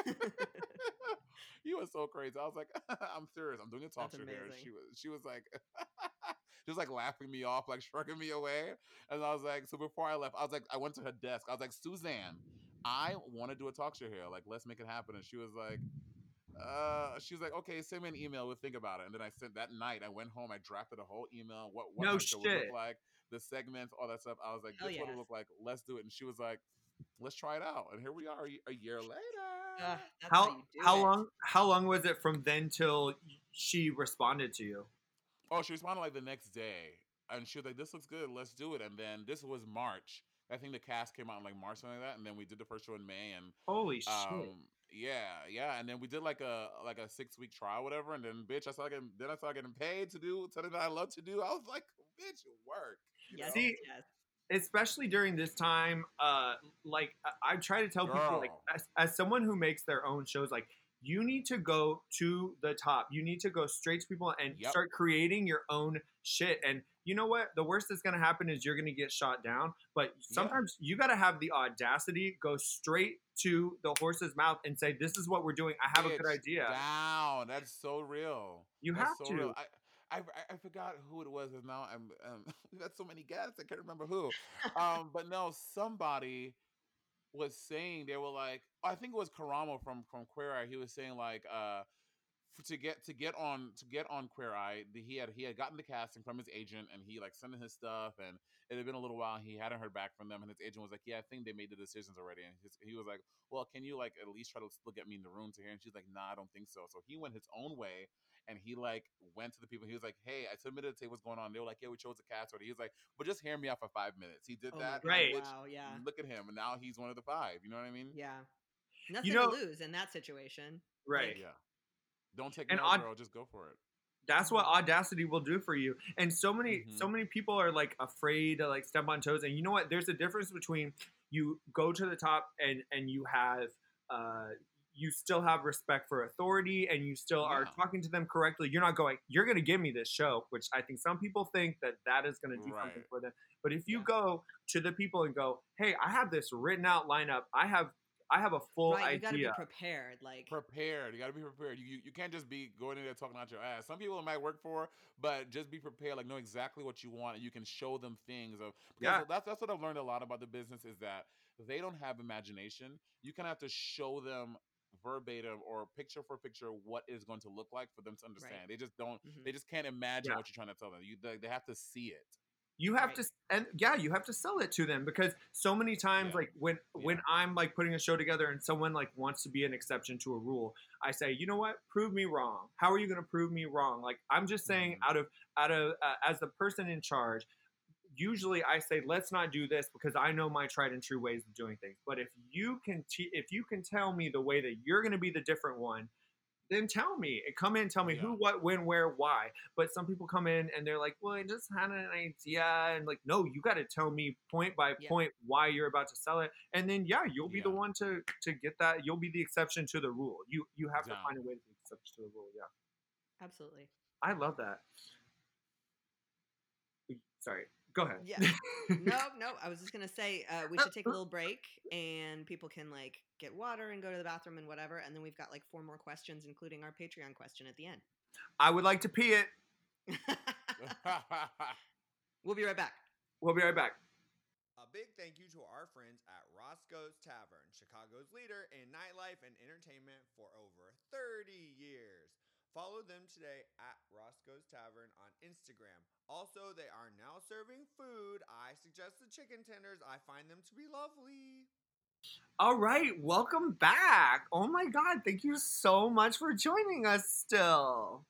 you were so crazy. I was like, I'm serious. I'm doing a talk That's show here. And amazing. she was she was like. She was like laughing me off, like shrugging me away. And I was like, so before I left, I was like, I went to her desk. I was like, Suzanne, I want to do a talk show here. Like, let's make it happen. And she was like, uh, she was like, okay, send me an email. We'll think about it. And then I sent that night, I went home, I drafted a whole email, what, what No my show would shit. look like, the segments, all that stuff. I was like, Hell this is what yes. it look like. Let's do it. And she was like, let's try it out. And here we are a year later. Ugh, that's How how you do how it. long how long was it from then till she responded to you? Oh, she responded like the next day. And she was like, this looks good. Let's do it. And then this was March. I think the cast came out in like March, something like that. And then we did the first show in May. And Holy shit. um, yeah, yeah. And then we did like a like a six week trial, whatever. And then, bitch, I started getting, then I started getting paid to do something that I love to do. I was like, bitch, work. you Yes, know? See, yes. Especially during this time, uh, like I, I try to tell people, like Girl. as, as someone who makes their own shows, like you need to go to the top. You need to go straight to people and Yep. start creating your own shit. And you know what? The worst that's going to happen is you're going to get shot down. But sometimes you got to have the audacity, go straight to the horse's mouth and say, this is what we're doing. I have a good Bitch, idea. Down. That's so real. You That's have so to. real. I, I I forgot who it was. And now I'm um, we've had so many guests. I can't remember who. Um, but no, somebody was saying they were like, I think it was Karamo from from Queer Eye. He was saying like, uh, f- to get to get on to get on Queer Eye, the- he had he had gotten the casting from his agent, and he like sent in his stuff, and it had been a little while. And he hadn't heard back from them, and his agent was like, "Yeah, I think they made the decisions already." And his, he was like, "Well, can you like at least try to look at me in the room to hear?" And she's like, "Nah, I don't think so." So he went his own way, and he like went to the people. He was like, "Hey, I submitted to say what's going on." They were like, "Yeah, we chose the cast already." He was like, "But just hear me out for five minutes." He did Oh my that. God, Right. And bitch, wow, yeah. look at him, and now he's one of the five. You know what I mean? Yeah. Nothing know- to lose in that situation. Right. Yeah. Don't take And no, odd- girl. Just go for it. That's what audacity will do for you. And so many Mhm. so many people are like afraid to like step on toes. And you know what? There's a difference between you go to the top and and you have uh you still have respect for authority and you still are Yeah. talking to them correctly. You're not going, you're going to give me this show, which I think some people think that that is going to do something Right. for them. But if you Yeah. go to the people and go, hey, I have this written out lineup. I have I have a full Right, you got to be idea. prepared. Like, Prepared. You got to be prepared. You, you you can't just be going in there talking out your ass. Some people it might work for, but just be prepared. Like know exactly what you want, and you can show them things. Of because Yeah. that's that's what I've learned a lot about the business is that they don't have imagination. You kind of have to show them verbatim or picture for picture what it's going to look like for them to understand. They just don't. Mhm. They just can't imagine Yeah. what you're trying to tell them. You they, they have to see it. You have Right. to, and yeah, you have to sell it to them because so many times, Yeah. like when when Yeah. I'm like putting a show together and someone like wants to be an exception to a rule, I say, you know what, prove me wrong. How are you going to prove me wrong? Like I'm just saying, Mhm. out of out of uh, as the person in charge, usually I say, let's not do this because I know my tried and true ways of doing things. But if you can, te- if you can tell me the way that you're going to be the different one, then tell me. Come in, tell me who, Yeah. what, when, where, why. But some people come in and they're like, well, I just had an idea. And like, no, you got to tell me point by Yeah. point why you're about to sell it. And then, yeah, you'll be the Yeah. one to to get that. You'll be the exception to the rule. You you have Down. to find a way to be the exception to the rule. Yeah. absolutely. I love that. Sorry. Go ahead. Yeah. No, no. I was just gonna say uh, we should take a little break, and people can like get water and go to the bathroom and whatever. And then we've got like four more questions, including our Patreon question at the end. I would like to pee it. We'll be right back. We'll be right back. A big thank you to our friends at Roscoe's Tavern, Chicago's leader in nightlife and entertainment for over thirty years. Follow them today at Roscoe's Tavern on Instagram. Also, they are now serving food. I suggest the chicken tenders. I find them to be lovely. All right, welcome back. Oh my God, thank you so much for joining us still.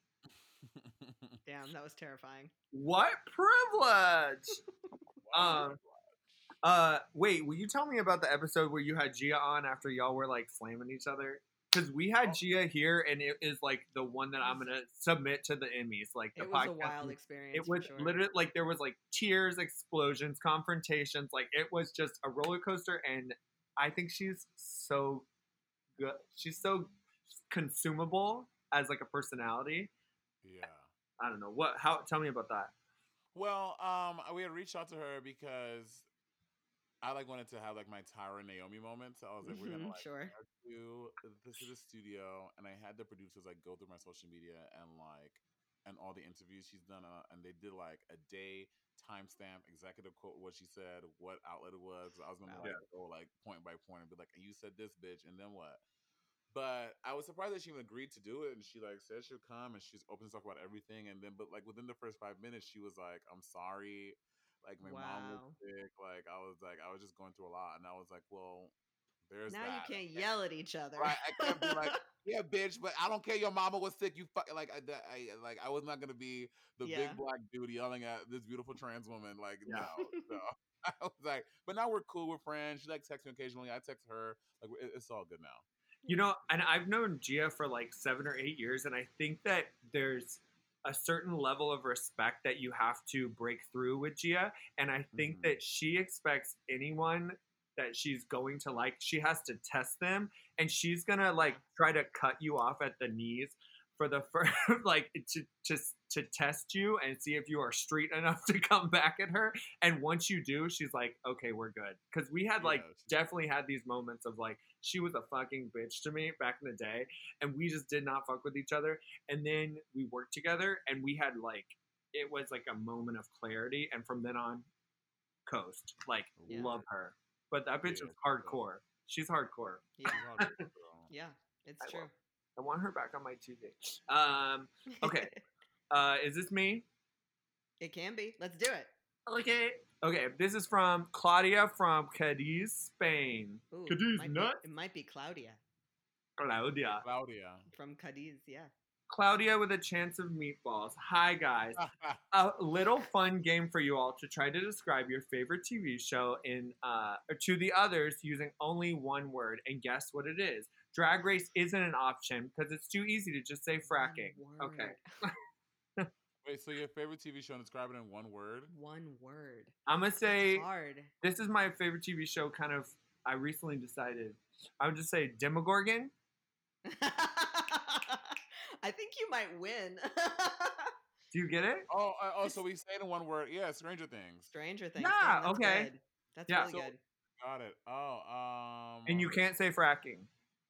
Damn, that was terrifying. What privilege. Wow. um, uh, wait, will you tell me about the episode where you had Gia on after y'all were like slamming each other? Because we had Oh. Gia here, and it is like the one that I'm gonna submit to the Emmys. Like the It was a podcast. wild experience. It was for sure. literally like there was like tears, explosions, confrontations. Like it was just a roller coaster, and I think she's so good. She's so consumable as like a personality. Yeah. I don't know what. How? Tell me about that. Well, um, we had reached out to her because I like wanted to have like my Tyra and Naomi moment. So I was like, we're gonna Mhm, like sure. do this is the studio, and I had the producers like go through my social media and like and all the interviews she's done, uh, and they did like a day timestamp, executive quote, what she said, what outlet it was. I was gonna Wow. like go like point by point and be like, and you said this, bitch, and then what? But I was surprised that she even agreed to do it, and she like said she'll come, and she's open to talk about everything. And then, but like within the first five minutes, she was like, "I'm sorry, like my mom was Wow. sick. Like I was like I was just going through a lot," and I was like, "Well, there's Now that." you can't yell at each other. Right, I can't be like, "Yeah, bitch," but I don't care. Your mama was sick. You fuck like I, that- I like I was not gonna be the Yeah. big black dude yelling at this beautiful trans woman. Like Yeah. no, so I was like, but now we're cool. We're friends. She like texts me occasionally. I text her. Like it, it's all good now. You know, and I've known Gia for like seven or eight years, and I think that there's a certain level of respect that you have to break through with Gia. And I think Mhm. that she expects anyone that she's going to like, she has to test them. and she's gonna like Yeah. try to cut you off at the knees for the first like to to to test you and see if you are street enough to come back at her. And once you do, she's like, okay, we're good. Because we had like Yeah, she- definitely had these moments of like she was a fucking bitch to me back in the day, and we just did not fuck with each other. And then we worked together, and we had like it was like a moment of clarity, and from then on, coast like Yeah. love her. But that bitch Yeah, is hardcore. She's hardcore. Yeah, She's hard to girl. yeah, it's I true. love I want her back on my Tuesday. Um, okay. uh, is this me? It can be. Let's do it. Okay. Okay. This is from Claudia from Cadiz, Spain. Ooh, Cadiz might nuts. Be, it might be Claudia Claudia. Claudia. from Cadiz. Yeah. Claudia with a chance of meatballs. Hi guys. A little fun game for you all to try to describe your favorite T V show in uh, or to the others using only one word, and guess what it is. Drag Race isn't an option because it's too easy to just say fracking. One Okay. word. Wait, so your favorite T V show, describe it in one word? One word. I'm gonna say It's hard. this is my favorite T V show. Kind of, I recently decided. I would just say Demogorgon. I think you might win. Do you get it? Oh, uh, oh, so we say it in one word. Yeah, Stranger Things. Stranger Things. Yeah, Damn, that's okay. good. That's Yeah. really So- good. Got it. Oh, um. And you can't say fracking.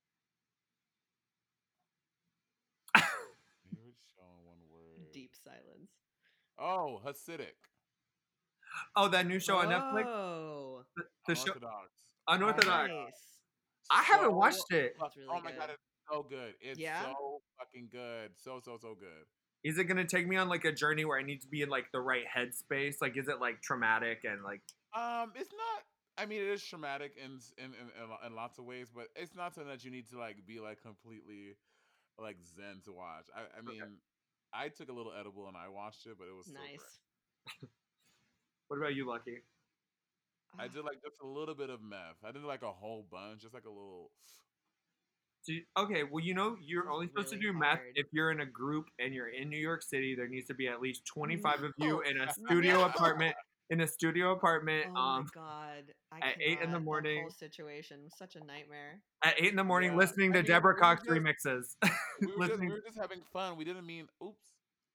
Favorite show in one word. Deep silence. Oh, Hasidic. Oh, that new show on Netflix. Oh, The, the show Unorthodox. Unorthodox. nice. I haven't So watched it. fuck- It's really oh my good. god, it's so good. It's Yeah? so fucking good. So so so good. Is it gonna take me on like a journey where I need to be in like the right headspace? Like, is it like traumatic and like? Um, it's not. I mean, it is traumatic in in, in in lo- in lots of ways, but it's not something that you need to like be like completely like zen to watch. I I mean, I took a little edible and I watched it, but it was so Nice. great. What about you, Lucky? I did like just a little bit of meth. I did like a whole bunch, just like a little. Do you- okay, well, you know, you're This is only supposed to really do meth hard. if you're in a group and you're in New York City. There needs to be at least twenty-five of you No. in a studio No. apartment. In a studio apartment, Oh um, my god! I at eight in the cannot. That morning. whole situation was such a nightmare. at eight in the morning, Yeah, listening I to mean, Deborah we were Cox just- remixes. We were, just, we listening, were just having fun. We didn't mean oops.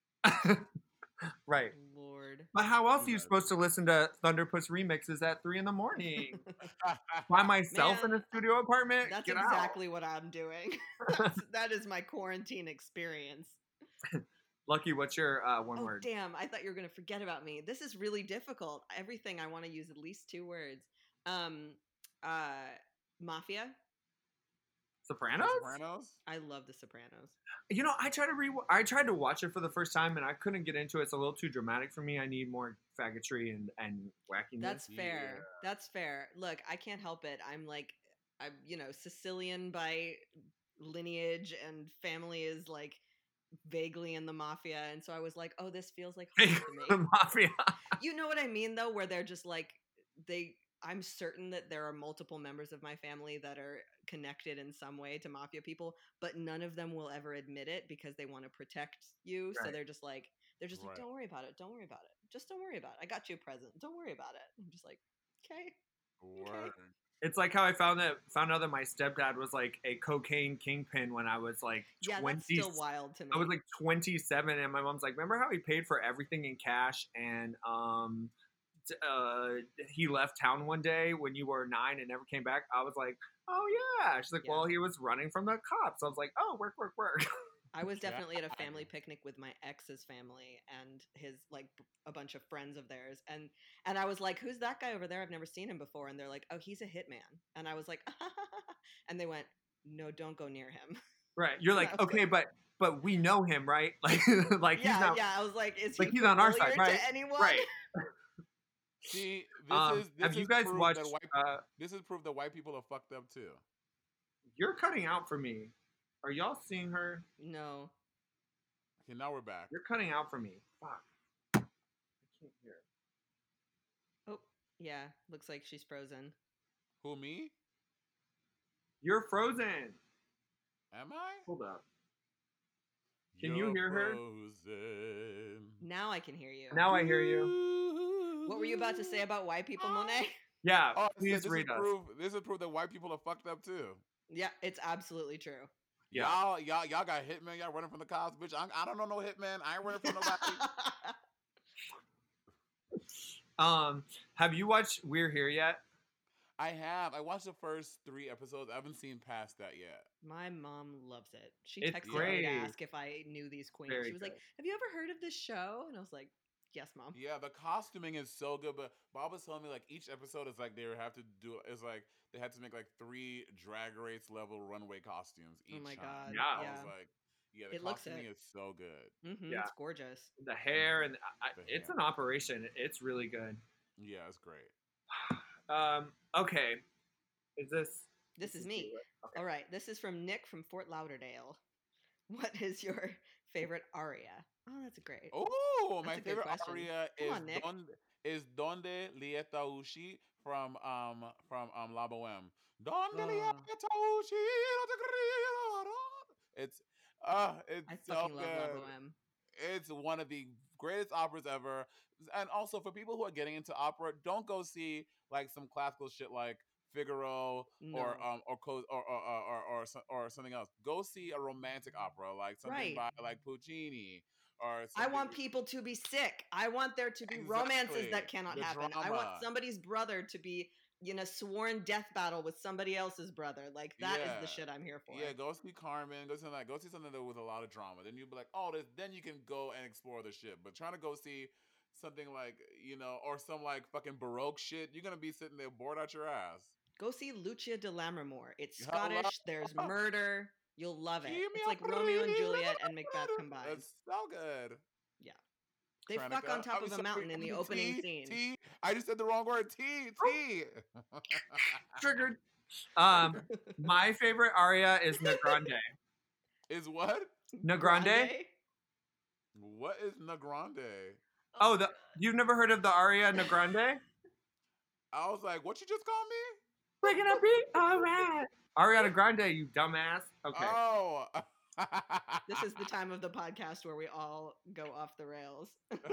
right? Lord. But how else are you Yes. supposed to listen to Thunderpuss remixes at three in the morning by myself in a Man, studio apartment? That's Get out. exactly what I'm doing. That's, that is my quarantine experience. Lucky, what's your uh, one Oh word? damn! I thought you were gonna forget about me. This is really difficult. Everything I want to use at least two words. Um, uh, mafia. Sopranos? Sopranos. I love The Sopranos. You know, I tried to re I tried to watch it for the first time and I couldn't get into it. It's a little too dramatic for me. I need more faggotry and and wackiness. That's fair. Yeah. That's fair. Look, I can't help it. I'm like, I'm you know Sicilian by lineage, and family is like vaguely in the mafia, and so I was like, oh, this feels like home to the me. mafia. You know what I mean, though, where they're just like they. I'm certain that there are multiple members of my family that are connected in some way to mafia people, but none of them will ever admit it because they want to protect you. So Right. they're just like, they're just like, Right. don't worry about it. Don't worry about it. Just don't worry about it. I got you a present. Don't worry about it. I'm just like, okay. Word. It's like how I found that found out that my stepdad was like a cocaine kingpin when I was like Yeah, twenty. that's still wild to me. I was like twenty-seven, and my mom's like, "Remember how he paid for everything in cash?" And um, t- uh, he left town one day when you were nine and never came back. I was like, "Oh yeah." She's like, Yeah. "Well, he was running from the cops." I was like, "Oh, work, work, work." I was Yeah. definitely at a family picnic with my ex's family and his like b- a bunch of friends of theirs, and and I was like, "Who's that guy over there? I've never seen him before." And they're like, "Oh, he's a hitman." And I was like, and they went, "No, don't go near him." Right? You're like, I was okay, but but we know him, right? Like, like yeah, he's not yeah. I was like, "Is like he he's on our side, familiar right? to anyone?" Right. See, this Um, is this have you is guys proof watched? that white, Uh, this is proof that white people are fucked up too. you're cutting out for me. Are y'all seeing her? No. Okay, now we're back. You're cutting out for me. Fuck. I can't hear. Oh, yeah. Looks like she's frozen. Who, me? You're frozen. Am I? Hold up. Can you You're hear her? frozen. Now I can hear you. Now I hear you. What were you about to say about white people, Monet? Yeah, Oh, I said please this read is us. proof. This is proof that white people are fucked up too. Yeah, it's absolutely true. Yeah. Y'all, y'all, y'all got hitman. Y'all running from the cops, bitch. I, I don't know no hitman. I ain't running from nobody. Um, have you watched We're Here yet? I have. I watched the first three episodes. I haven't seen past that yet. My mom loves it. She It's texted me to great. ask if I knew these queens. Very She was like, good. "Have you ever heard of this show?" And I was like, "Yes, mom." Yeah, the costuming is so good. But Bob was telling me like each episode is like they have to do. It's like they had to make like three Drag Race level runway costumes each Oh my time. God, Yeah. I yeah. was like, yeah, the It looks costuming it. is so good. Mm-hmm. Yeah. It's gorgeous. The hair and I, The it's hair. an operation. It's really good. Yeah, it's great. Um, okay. Is this? This is me. you? Okay. All right. This is from Nick from Fort Lauderdale. What is your favorite aria? Oh, that's great. Oh, my That's a good favorite question. aria Come is on, Nick. Donde is Donde Lieta Ushi from um from um La Boheme. Donde Oh. Lieta Ushi, no te quería. It's uh it's I so fucking love La good. Boheme. It's one of the greatest operas ever. And also for people who are getting into opera, don't go see like some classical shit like Figaro No. or um or, Co- or, or, or, or, or, so- or something else. Go see a romantic opera like something Right. by like Puccini or I something. want people to be sick. I want there to be romances Exactly. that cannot The happen. I want drama. somebody's brother to be in a sworn death battle with somebody else's brother. Like that is the Yeah. shit I'm here for. Yeah, go see Carmen. Go see like go see something that with a lot of drama. Then you'll be like, oh, this, then you can go and explore the shit. But trying to go see something like you know, or some like fucking Baroque shit, you're gonna be sitting there bored out your ass. Go see Lucia de Lammermoor. It's Hello? Scottish. There's murder. You'll love it. Give me It's a like Romeo and breeze. Juliet and Macbeth combined. That's so good. Yeah. They Kranika. fuck on top I'm of a sorry, mountain in the T, opening scene. T. I just said the wrong word. T. T. Triggered. Um, my favorite aria is Negrande. Is what? Negrande? What is Negrande? Oh, the you've never heard of the aria Negrande? I was like, what you just called me? We're gonna be all right. Ariana Grande, you dumbass. Okay. Oh. This is the time of the podcast where we all go off the rails.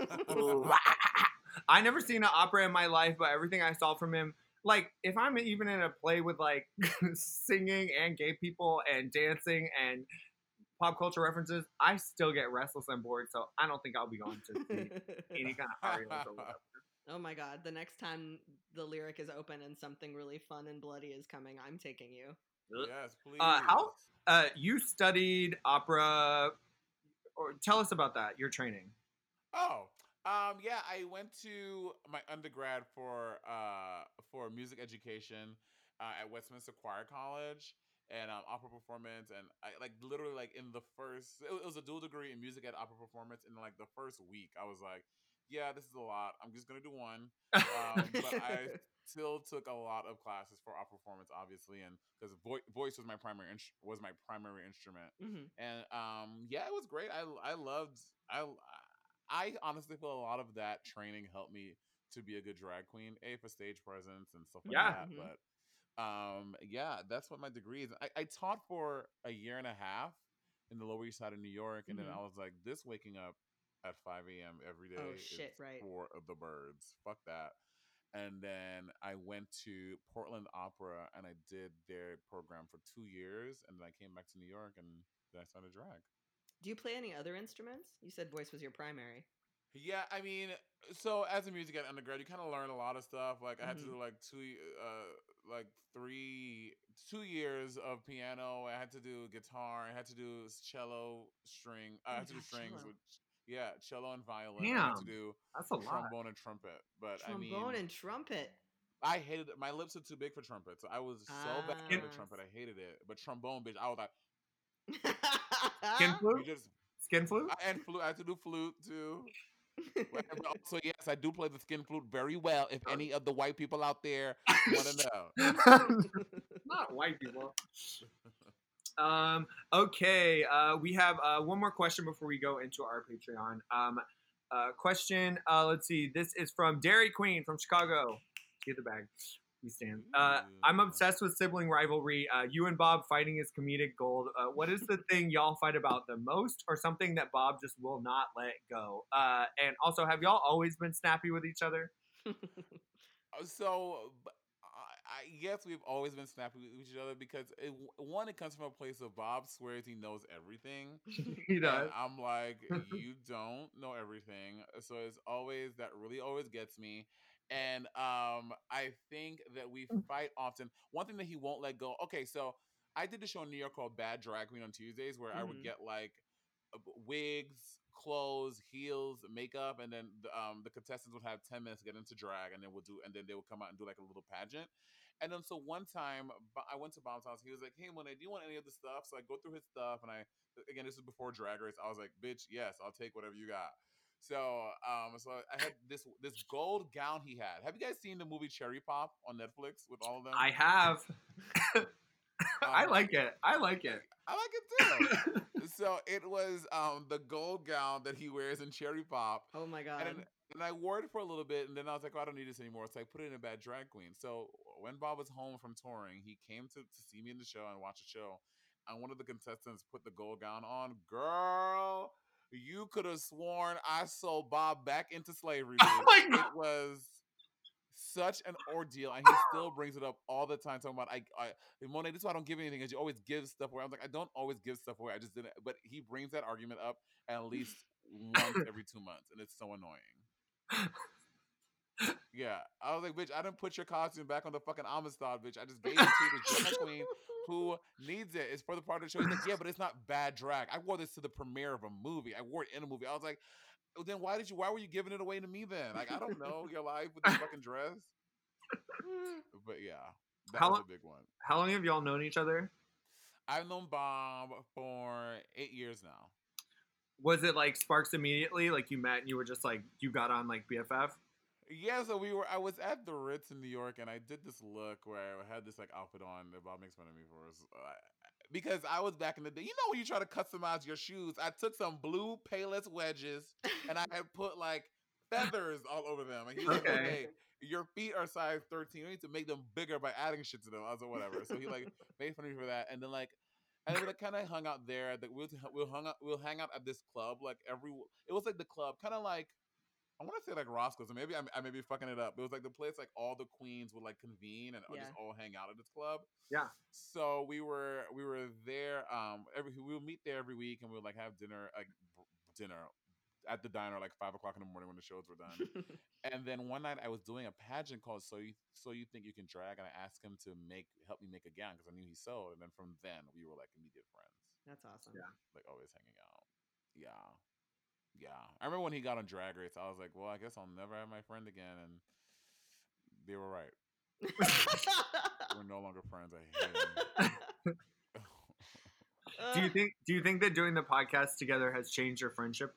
I never seen an opera in my life, but everything I saw from him, like if I'm even in a play with like singing and gay people and dancing and pop culture references, I still get restless and bored. So I don't think I'll be going to see any kind of arias or whatever. Oh my god, the next time the lyric is open and something really fun and bloody is coming, I'm taking you. Yes, please. Uh, how uh, you studied opera? Or tell us about that. Your training. Oh, um, yeah, I went to my undergrad for uh for music education uh, at Westminster Choir College and um, opera performance, and I like literally like in the first it was- it was a dual degree in music and opera performance. In like the first week, I was like, yeah, this is a lot. I'm just gonna do one. Um, but I still took a lot of classes for opera performance, obviously, and because vo- voice was my primary inst- was my primary instrument, Mhm. and um, yeah, it was great. I I loved I I honestly feel a lot of that training helped me to be a good drag queen, a for stage presence and stuff like Yeah. that. Mhm. But um, yeah, that's what my degree is. I, I taught for a year and a half in the Lower East Side of New York, and Mhm. then I was like, this waking up at five a.m. every day Oh, is shit, right. for the birds. Fuck that. And then I went to Portland Opera and I did their program for two years, and then I came back to New York and then I started drag. Do you play any other instruments? You said voice was your primary. Yeah, I mean, so as a music ed undergrad, you kind of learn a lot of stuff. Like I had to Mhm. do like two, uh, like three, two years of piano. I had to do guitar. I had to do cello, string. I Oh my had to do God, strings, cello. which yeah, cello and violin. I had to Damn, do that's a lot. trombone and trumpet. But I Trombone mean, and trumpet. I hated it. My lips are too big for trumpet, so I was so bad Ah. at the trumpet. I hated it. But trombone, bitch, I was like, Skin you flute? just Skin flute? I, and flute. I had to do flute too. But but also, yes, I do play the skin flute very well. If any of the white people out there want to know, Not white people. Um, okay, uh, we have uh, one more question before we go into our Patreon. Um, uh, question, uh, let's see. This is from Dairy Queen from Chicago. Get the bag. We stand. Uh, I'm Ooh. obsessed with sibling rivalry. Uh, you and Bob fighting is comedic gold. Uh, what is the thing y'all fight about the most, or something that Bob just will not let go? Uh, and also, have y'all always been snappy with each other? so b- I yes, we've always been snappy with each other because it, one, it comes from a place of Bob swears he knows everything, He and does. I'm like, you don't know everything. So it's always that really always gets me. And um, I think that we fight often. One thing that he won't let go. Okay, so I did a show in New York called Bad Drag Queen on Tuesdays, where I would Mhm. get like uh, wigs, clothes, heels, makeup, and then the, um, the contestants would have ten minutes to get into drag, and then we'll do, and then they would come out and do like a little pageant. And then so one time Bo- I went to Bob's house. He was like, "Hey, Monet, do you want any of the stuff?" So I go through his stuff, and I again, this is before Drag Race. I was like, "Bitch, yes, I'll take whatever you got." So, um, so I had this this gold gown he had. Have you guys seen the movie Cherry Pop on Netflix with all of them? I have. I Um, like it. I like it. I like it too. So it was um the gold gown that he wears in Cherry Pop, Oh my god. and then, and I wore it for a little bit, and then I was like, oh, I don't need this anymore. So I put it in a Bad Drag Queen. So when Bob was home from touring, he came to, to see me in the show and watch the show. And one of the contestants put the gold gown on. Girl, you could have sworn I sold Bob back into slavery, Oh bitch. my God. It was such an ordeal, and he still brings it up all the time, talking about I, I Monet, this is why I don't give anything, is you always give stuff away. I'm like, I don't always give stuff away. I just didn't. But he brings that argument up at least once every two months, and it's so annoying. Yeah, I was like, bitch, I didn't put your costume back on the fucking Amistad, bitch. I just gave it to the drag queen who needs it. It's for the part of the show. He's like, yeah, but it's not bad drag. I wore this to the premiere of a movie. I wore it in a movie. I was like, well, then why did you? Why were you giving it away to me then? Like, I don't know your life with this fucking dress. But yeah, that How was long? a big one. How long have y'all known each other? I've known Bob for eight years now. Was it like sparks immediately? Like you met and you were just like you got on like B F F? Yeah, so we were. I was at the Ritz in New York, and I did this look where I had this like outfit on that Bob makes fun of me for, uh, because I was back in the day. You know when you try to customize your shoes, I took some blue Payless wedges, and I had put like feathers all over them. And he was like, Okay. "Hey, your feet are size thirteen. You need to make them bigger by adding shit to them." I was like, "Whatever." So he like made fun of me for that, and then like. And we like kind of hung out there. That we'll we'll hung out we'll hang out at this club like every. It was like the club, kind of like I want to say like Roscoe's, and maybe I'm, I may be fucking it up. It was like the place like all the queens would like convene and Yeah. just all hang out at this club. Yeah. So we were we were there. Um, every we would meet there every week, and we would like have dinner like b- dinner at the diner like five o'clock in the morning when the shows were done. And then one night I was doing a pageant called "So You So You Think You Can Drag," and I asked him to make help me make a gown because I knew he sewed. And then from then we were like immediate friends, That's awesome. Yeah. like always hanging out. Yeah. Yeah, I remember when he got on Drag Race. I was like, "Well, I guess I'll never have my friend again," and they were right. We're no longer friends. I hate him. Do you think do you think that doing the podcast together has changed your friendship?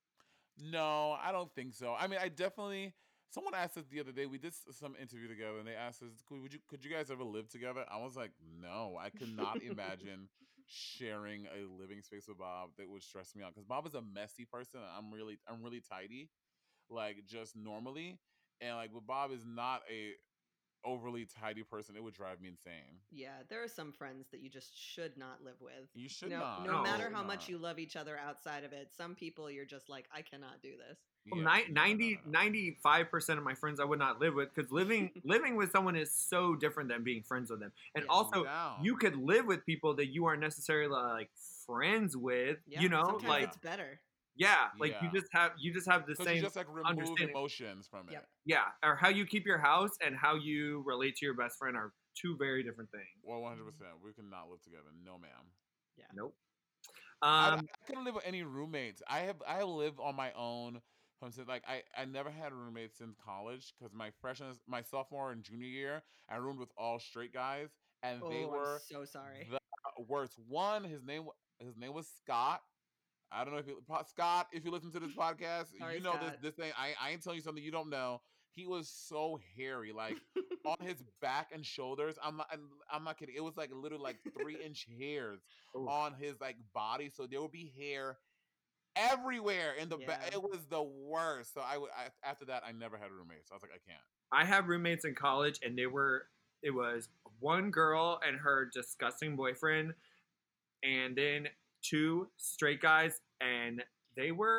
No, I don't think so. I mean, I definitely. Someone asked us the other day. We did s- some interview together, and they asked us, "Could would you could you guys ever live together?" I was like, "No, I could not imagine sharing a living space with Bob. That would stress me out because Bob is a messy person. And I'm really I'm really tidy, like just normally, and like, but Bob is not a overly tidy person. It would drive me insane. Yeah, there are some friends that you just should not live with. You should no, not. no No. matter You should how much not. you love each other outside of it, some people you're just like, I cannot do this. Well, Yeah, ni- no, no, no, ninety, no, no. ninety-five percent of my friends I would not live with because living living with someone is so different than being friends with them. And Yeah. also, Down. you could live with people that you aren't necessarily like friends with. Yeah, You know, sometimes like it's better. yeah, like you Yeah. just have you just have the Because same you just like remove understanding. emotions from it. Yep. Yeah, or how you keep your house and how you relate to your best friend are two very different things. Well, one hundred percent. We cannot live together. No, ma'am. Yeah. Nope. I, Um, I couldn't live with any roommates. I have I live on my own. From since like I, I never had roommates in college because my freshman, my sophomore and junior year, I roomed with all straight guys, and Oh, they I'm were so sorry. the worst. One, his name his name was Scott. I don't know if you, Scott, if you listen to this podcast, Sorry, you know this Scott. this thing. I, I ain't telling you something you don't know. He was so hairy, like on his back and shoulders. I'm not I'm not kidding. It was like literally like three inch hairs oof. on his like body. So there would be hair everywhere in the back. Yeah. It was the worst. So I, would- I after that I never had roommates. I was like, I can't. I have roommates in college, and they were it was one girl and her disgusting boyfriend, and then two straight guys, and they were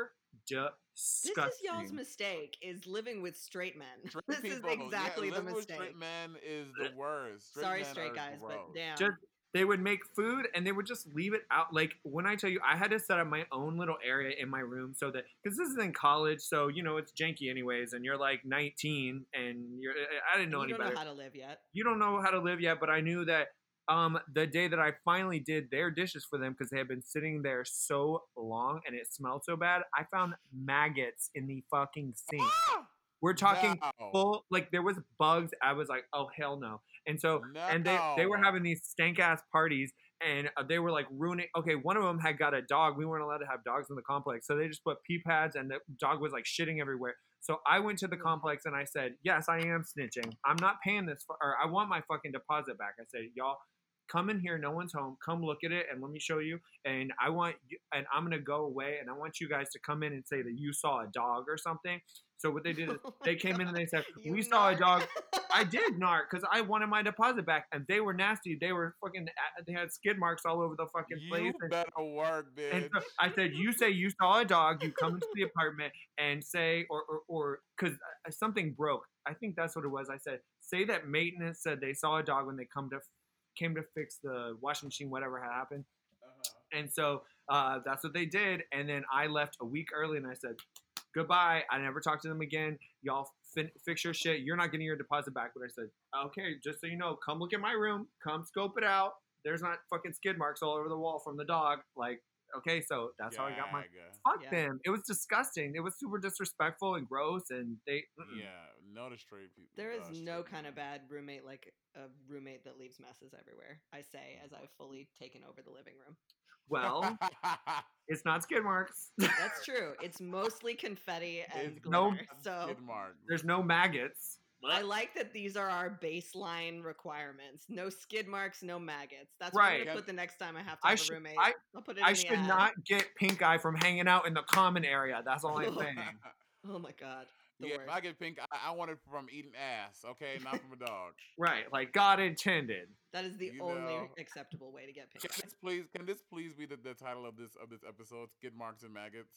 disgusting. This is y'all's mistake, is living with straight men. Straight This people, is exactly yeah, the living with mistake. straight men is the worst. Straight Sorry, men straight are guys, gross. but damn. Just they would make food and they would just leave it out. Like when I tell you, I had to set up my own little area in my room so that because this is in college, so you know it's janky anyways, and you're like nineteen and you're I didn't know And you any don't better. know how to live yet. You don't know how to live yet, but I knew that um the day that I finally did their dishes for them because they had been sitting there so long and it smelled so bad, I found maggots in the fucking sink. Ah! We're talking No. full like there was bugs. I was like, oh hell no. And so and they they were No. having these stank ass parties and uh, they were like ruining. Okay, one of them had got a dog. We weren't allowed to have dogs in the complex, so they just put pee pads and the dog was like shitting everywhere. So I went to the complex and I said, yes, I am snitching. I'm not paying this for, or I want my fucking deposit back. I said, y'all come in here. No one's home. Come look at it and let me show you. And I want you, and I'm going to go away and I want you guys to come in and say that you saw a dog or something. So what they did is Oh my they came in and they said, You we saw a narc. dog. I did narc because I wanted my deposit back and they were nasty. They were fucking, they had skid marks all over the fucking You place. And, better work, and bitch. so I said, you say you saw a dog, you come into the apartment and say, or, or, or, cause something broke. I think that's what it was. I said, say that maintenance said they saw a dog when they come to, came to fix the washing machine, whatever had happened. Uh-huh. And so uh, that's what they did. And then I left a week early and I said, goodbye. I never talked to them again. Y'all fin- fix your shit. You're not getting your deposit back. But I said, okay, just so you know, come look at my room. Come scope it out. There's not fucking skid marks all over the wall from the dog. Like, okay, so that's how I got my. Gag. Fuck Yeah. them. It was disgusting. It was super disrespectful and gross. And they. mm-mm. Yeah, no to straight people. There is uh, no straight kind of men. bad roommate like a roommate that leaves messes everywhere. I say as I've fully taken over the living room. Well, it's not skid marks. That's true. It's mostly confetti and It's glitter. no not So skid marks. There's no maggots. I like that these are our baseline requirements. No skid marks, no maggots. That's what I'm Right. gonna put the next time I have to I have should- a roommate. I- will put it I in the should ad. not get pink eye from hanging out in the common area. That's all I'm saying. Oh my god. The Yeah, if worst. I get pink, I, I want it from eating ass, okay, not from a dog. Right, like God intended. That is the You only know. acceptable way to get Can pink. this please? Can this please be the, the title of this of this episode? Skid marks and maggots.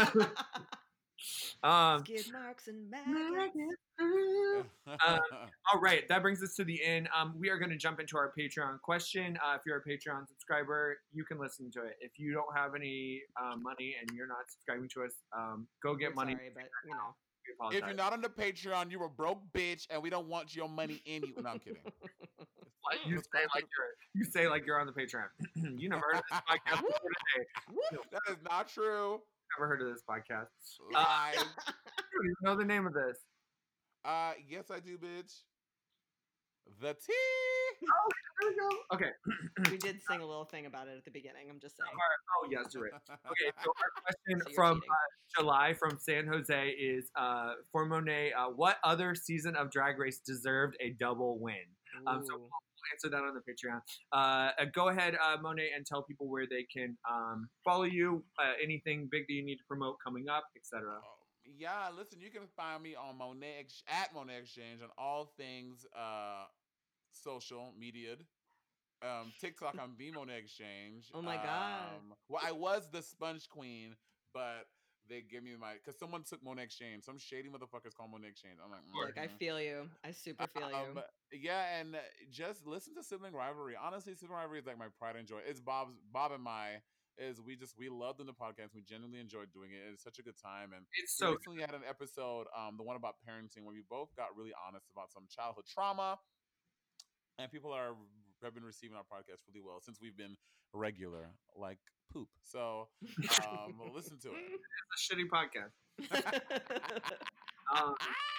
um, Skid marks and maggots. Uh, all right, that brings us to the end. Um, we are going to jump into our Patreon question. Uh, if you're a Patreon subscriber, you can listen to it. If you don't have any uh, money and you're not subscribing to us, um, go get We're money. Sorry, but you know. We If apologize. you're not on the Patreon, you're a broke bitch, and we don't want your money in you. No, I'm kidding. What? You say like you're you say like you're on the Patreon. You never heard of this podcast before today. That is not true. Never heard of this podcast. Lies. You don't even know the name of this. Uh, yes, I do, bitch. The tea. There we go. Okay. We did sing a little thing about it at the beginning. I'm just saying. Oh yes, you're right. Okay, so our question So you're from cheating. uh, July from San Jose is uh, for Monet. Uh, what other season of Drag Race deserved a double win? Um, so Ooh. we'll answer that on the Patreon. Uh, uh, go ahead, uh, Monet, and tell people where they can um, follow you. Uh, anything big that you need to promote coming up, et cetera. Oh, yeah, listen, you can find me on Monet Ex- at Monet Exchange on all things uh, social media. Um, TikTok on B Monet Exchange. Oh my God. Um, well, I was the Sponge Queen, but they gave me my because someone took Monet Exchange. Some shady motherfuckers call Monet Exchange. I'm like, Like I mhm. feel you. I super feel you. Um, yeah, and uh, just listen to Sibling Rivalry. Honestly, Sibling Rivalry is like my pride and joy. It's Bob's Bob and my is we just we love doing the podcast. We genuinely enjoyed doing it. It's such a good time. And It's we so recently had an episode, um, the one about parenting, where we both got really honest about some childhood trauma, and people are have been receiving our podcast really well since we've been regular, like poop. So, um, listen to it. it's a shitty podcast. Um,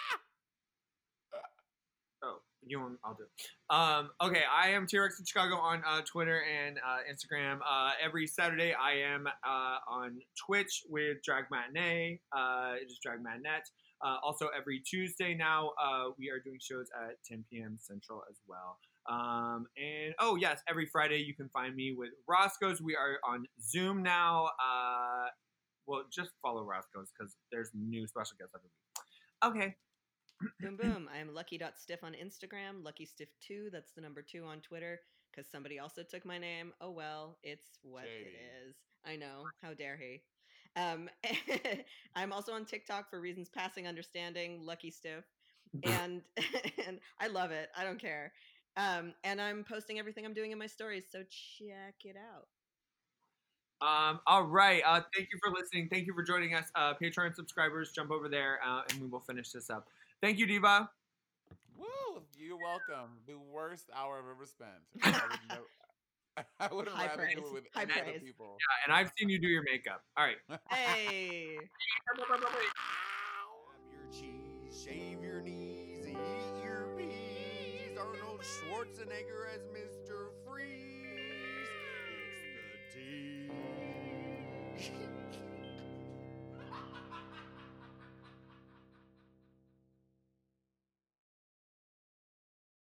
Oh, you want? I'll do it. Um, okay, I am T-Rex in Chicago on uh, Twitter and uh, Instagram. Uh, every Saturday, I am uh, on Twitch with Drag Matinee. Uh, it is Drag Matinette. Uh, also, every Tuesday now, uh, we are doing shows at ten p.m. Central as well. Um, and oh yes, every Friday you can find me with Roscoe's. We are on Zoom now. Uh, well, just follow Roscoe's because there's new special guests every week. Okay. Boom boom. I am lucky.stiff on Instagram, luckystiff two, that's the number two on Twitter, because somebody also took my name. Oh well, it's what Shady. it is. I know. How dare he? Um, I'm also on TikTok for reasons passing understanding, Lucky Stiff, and and I love it. I don't care. Um, and I'm posting everything I'm doing in my stories, so check it out. Um, all right. Uh, thank you for listening. Thank you for joining us. Uh, Patreon subscribers, jump over there, uh, and we will finish this up. Thank you, Diva. Woo! You're welcome. The worst hour I've ever spent. I would never, I would have High rather praise. do it with High any other praise. people. Yeah, and I've seen you do your makeup. All right. Hey. Grab your cheese, shave your knees, eat your peas. Arnold Schwarzenegger as Mister Freeze.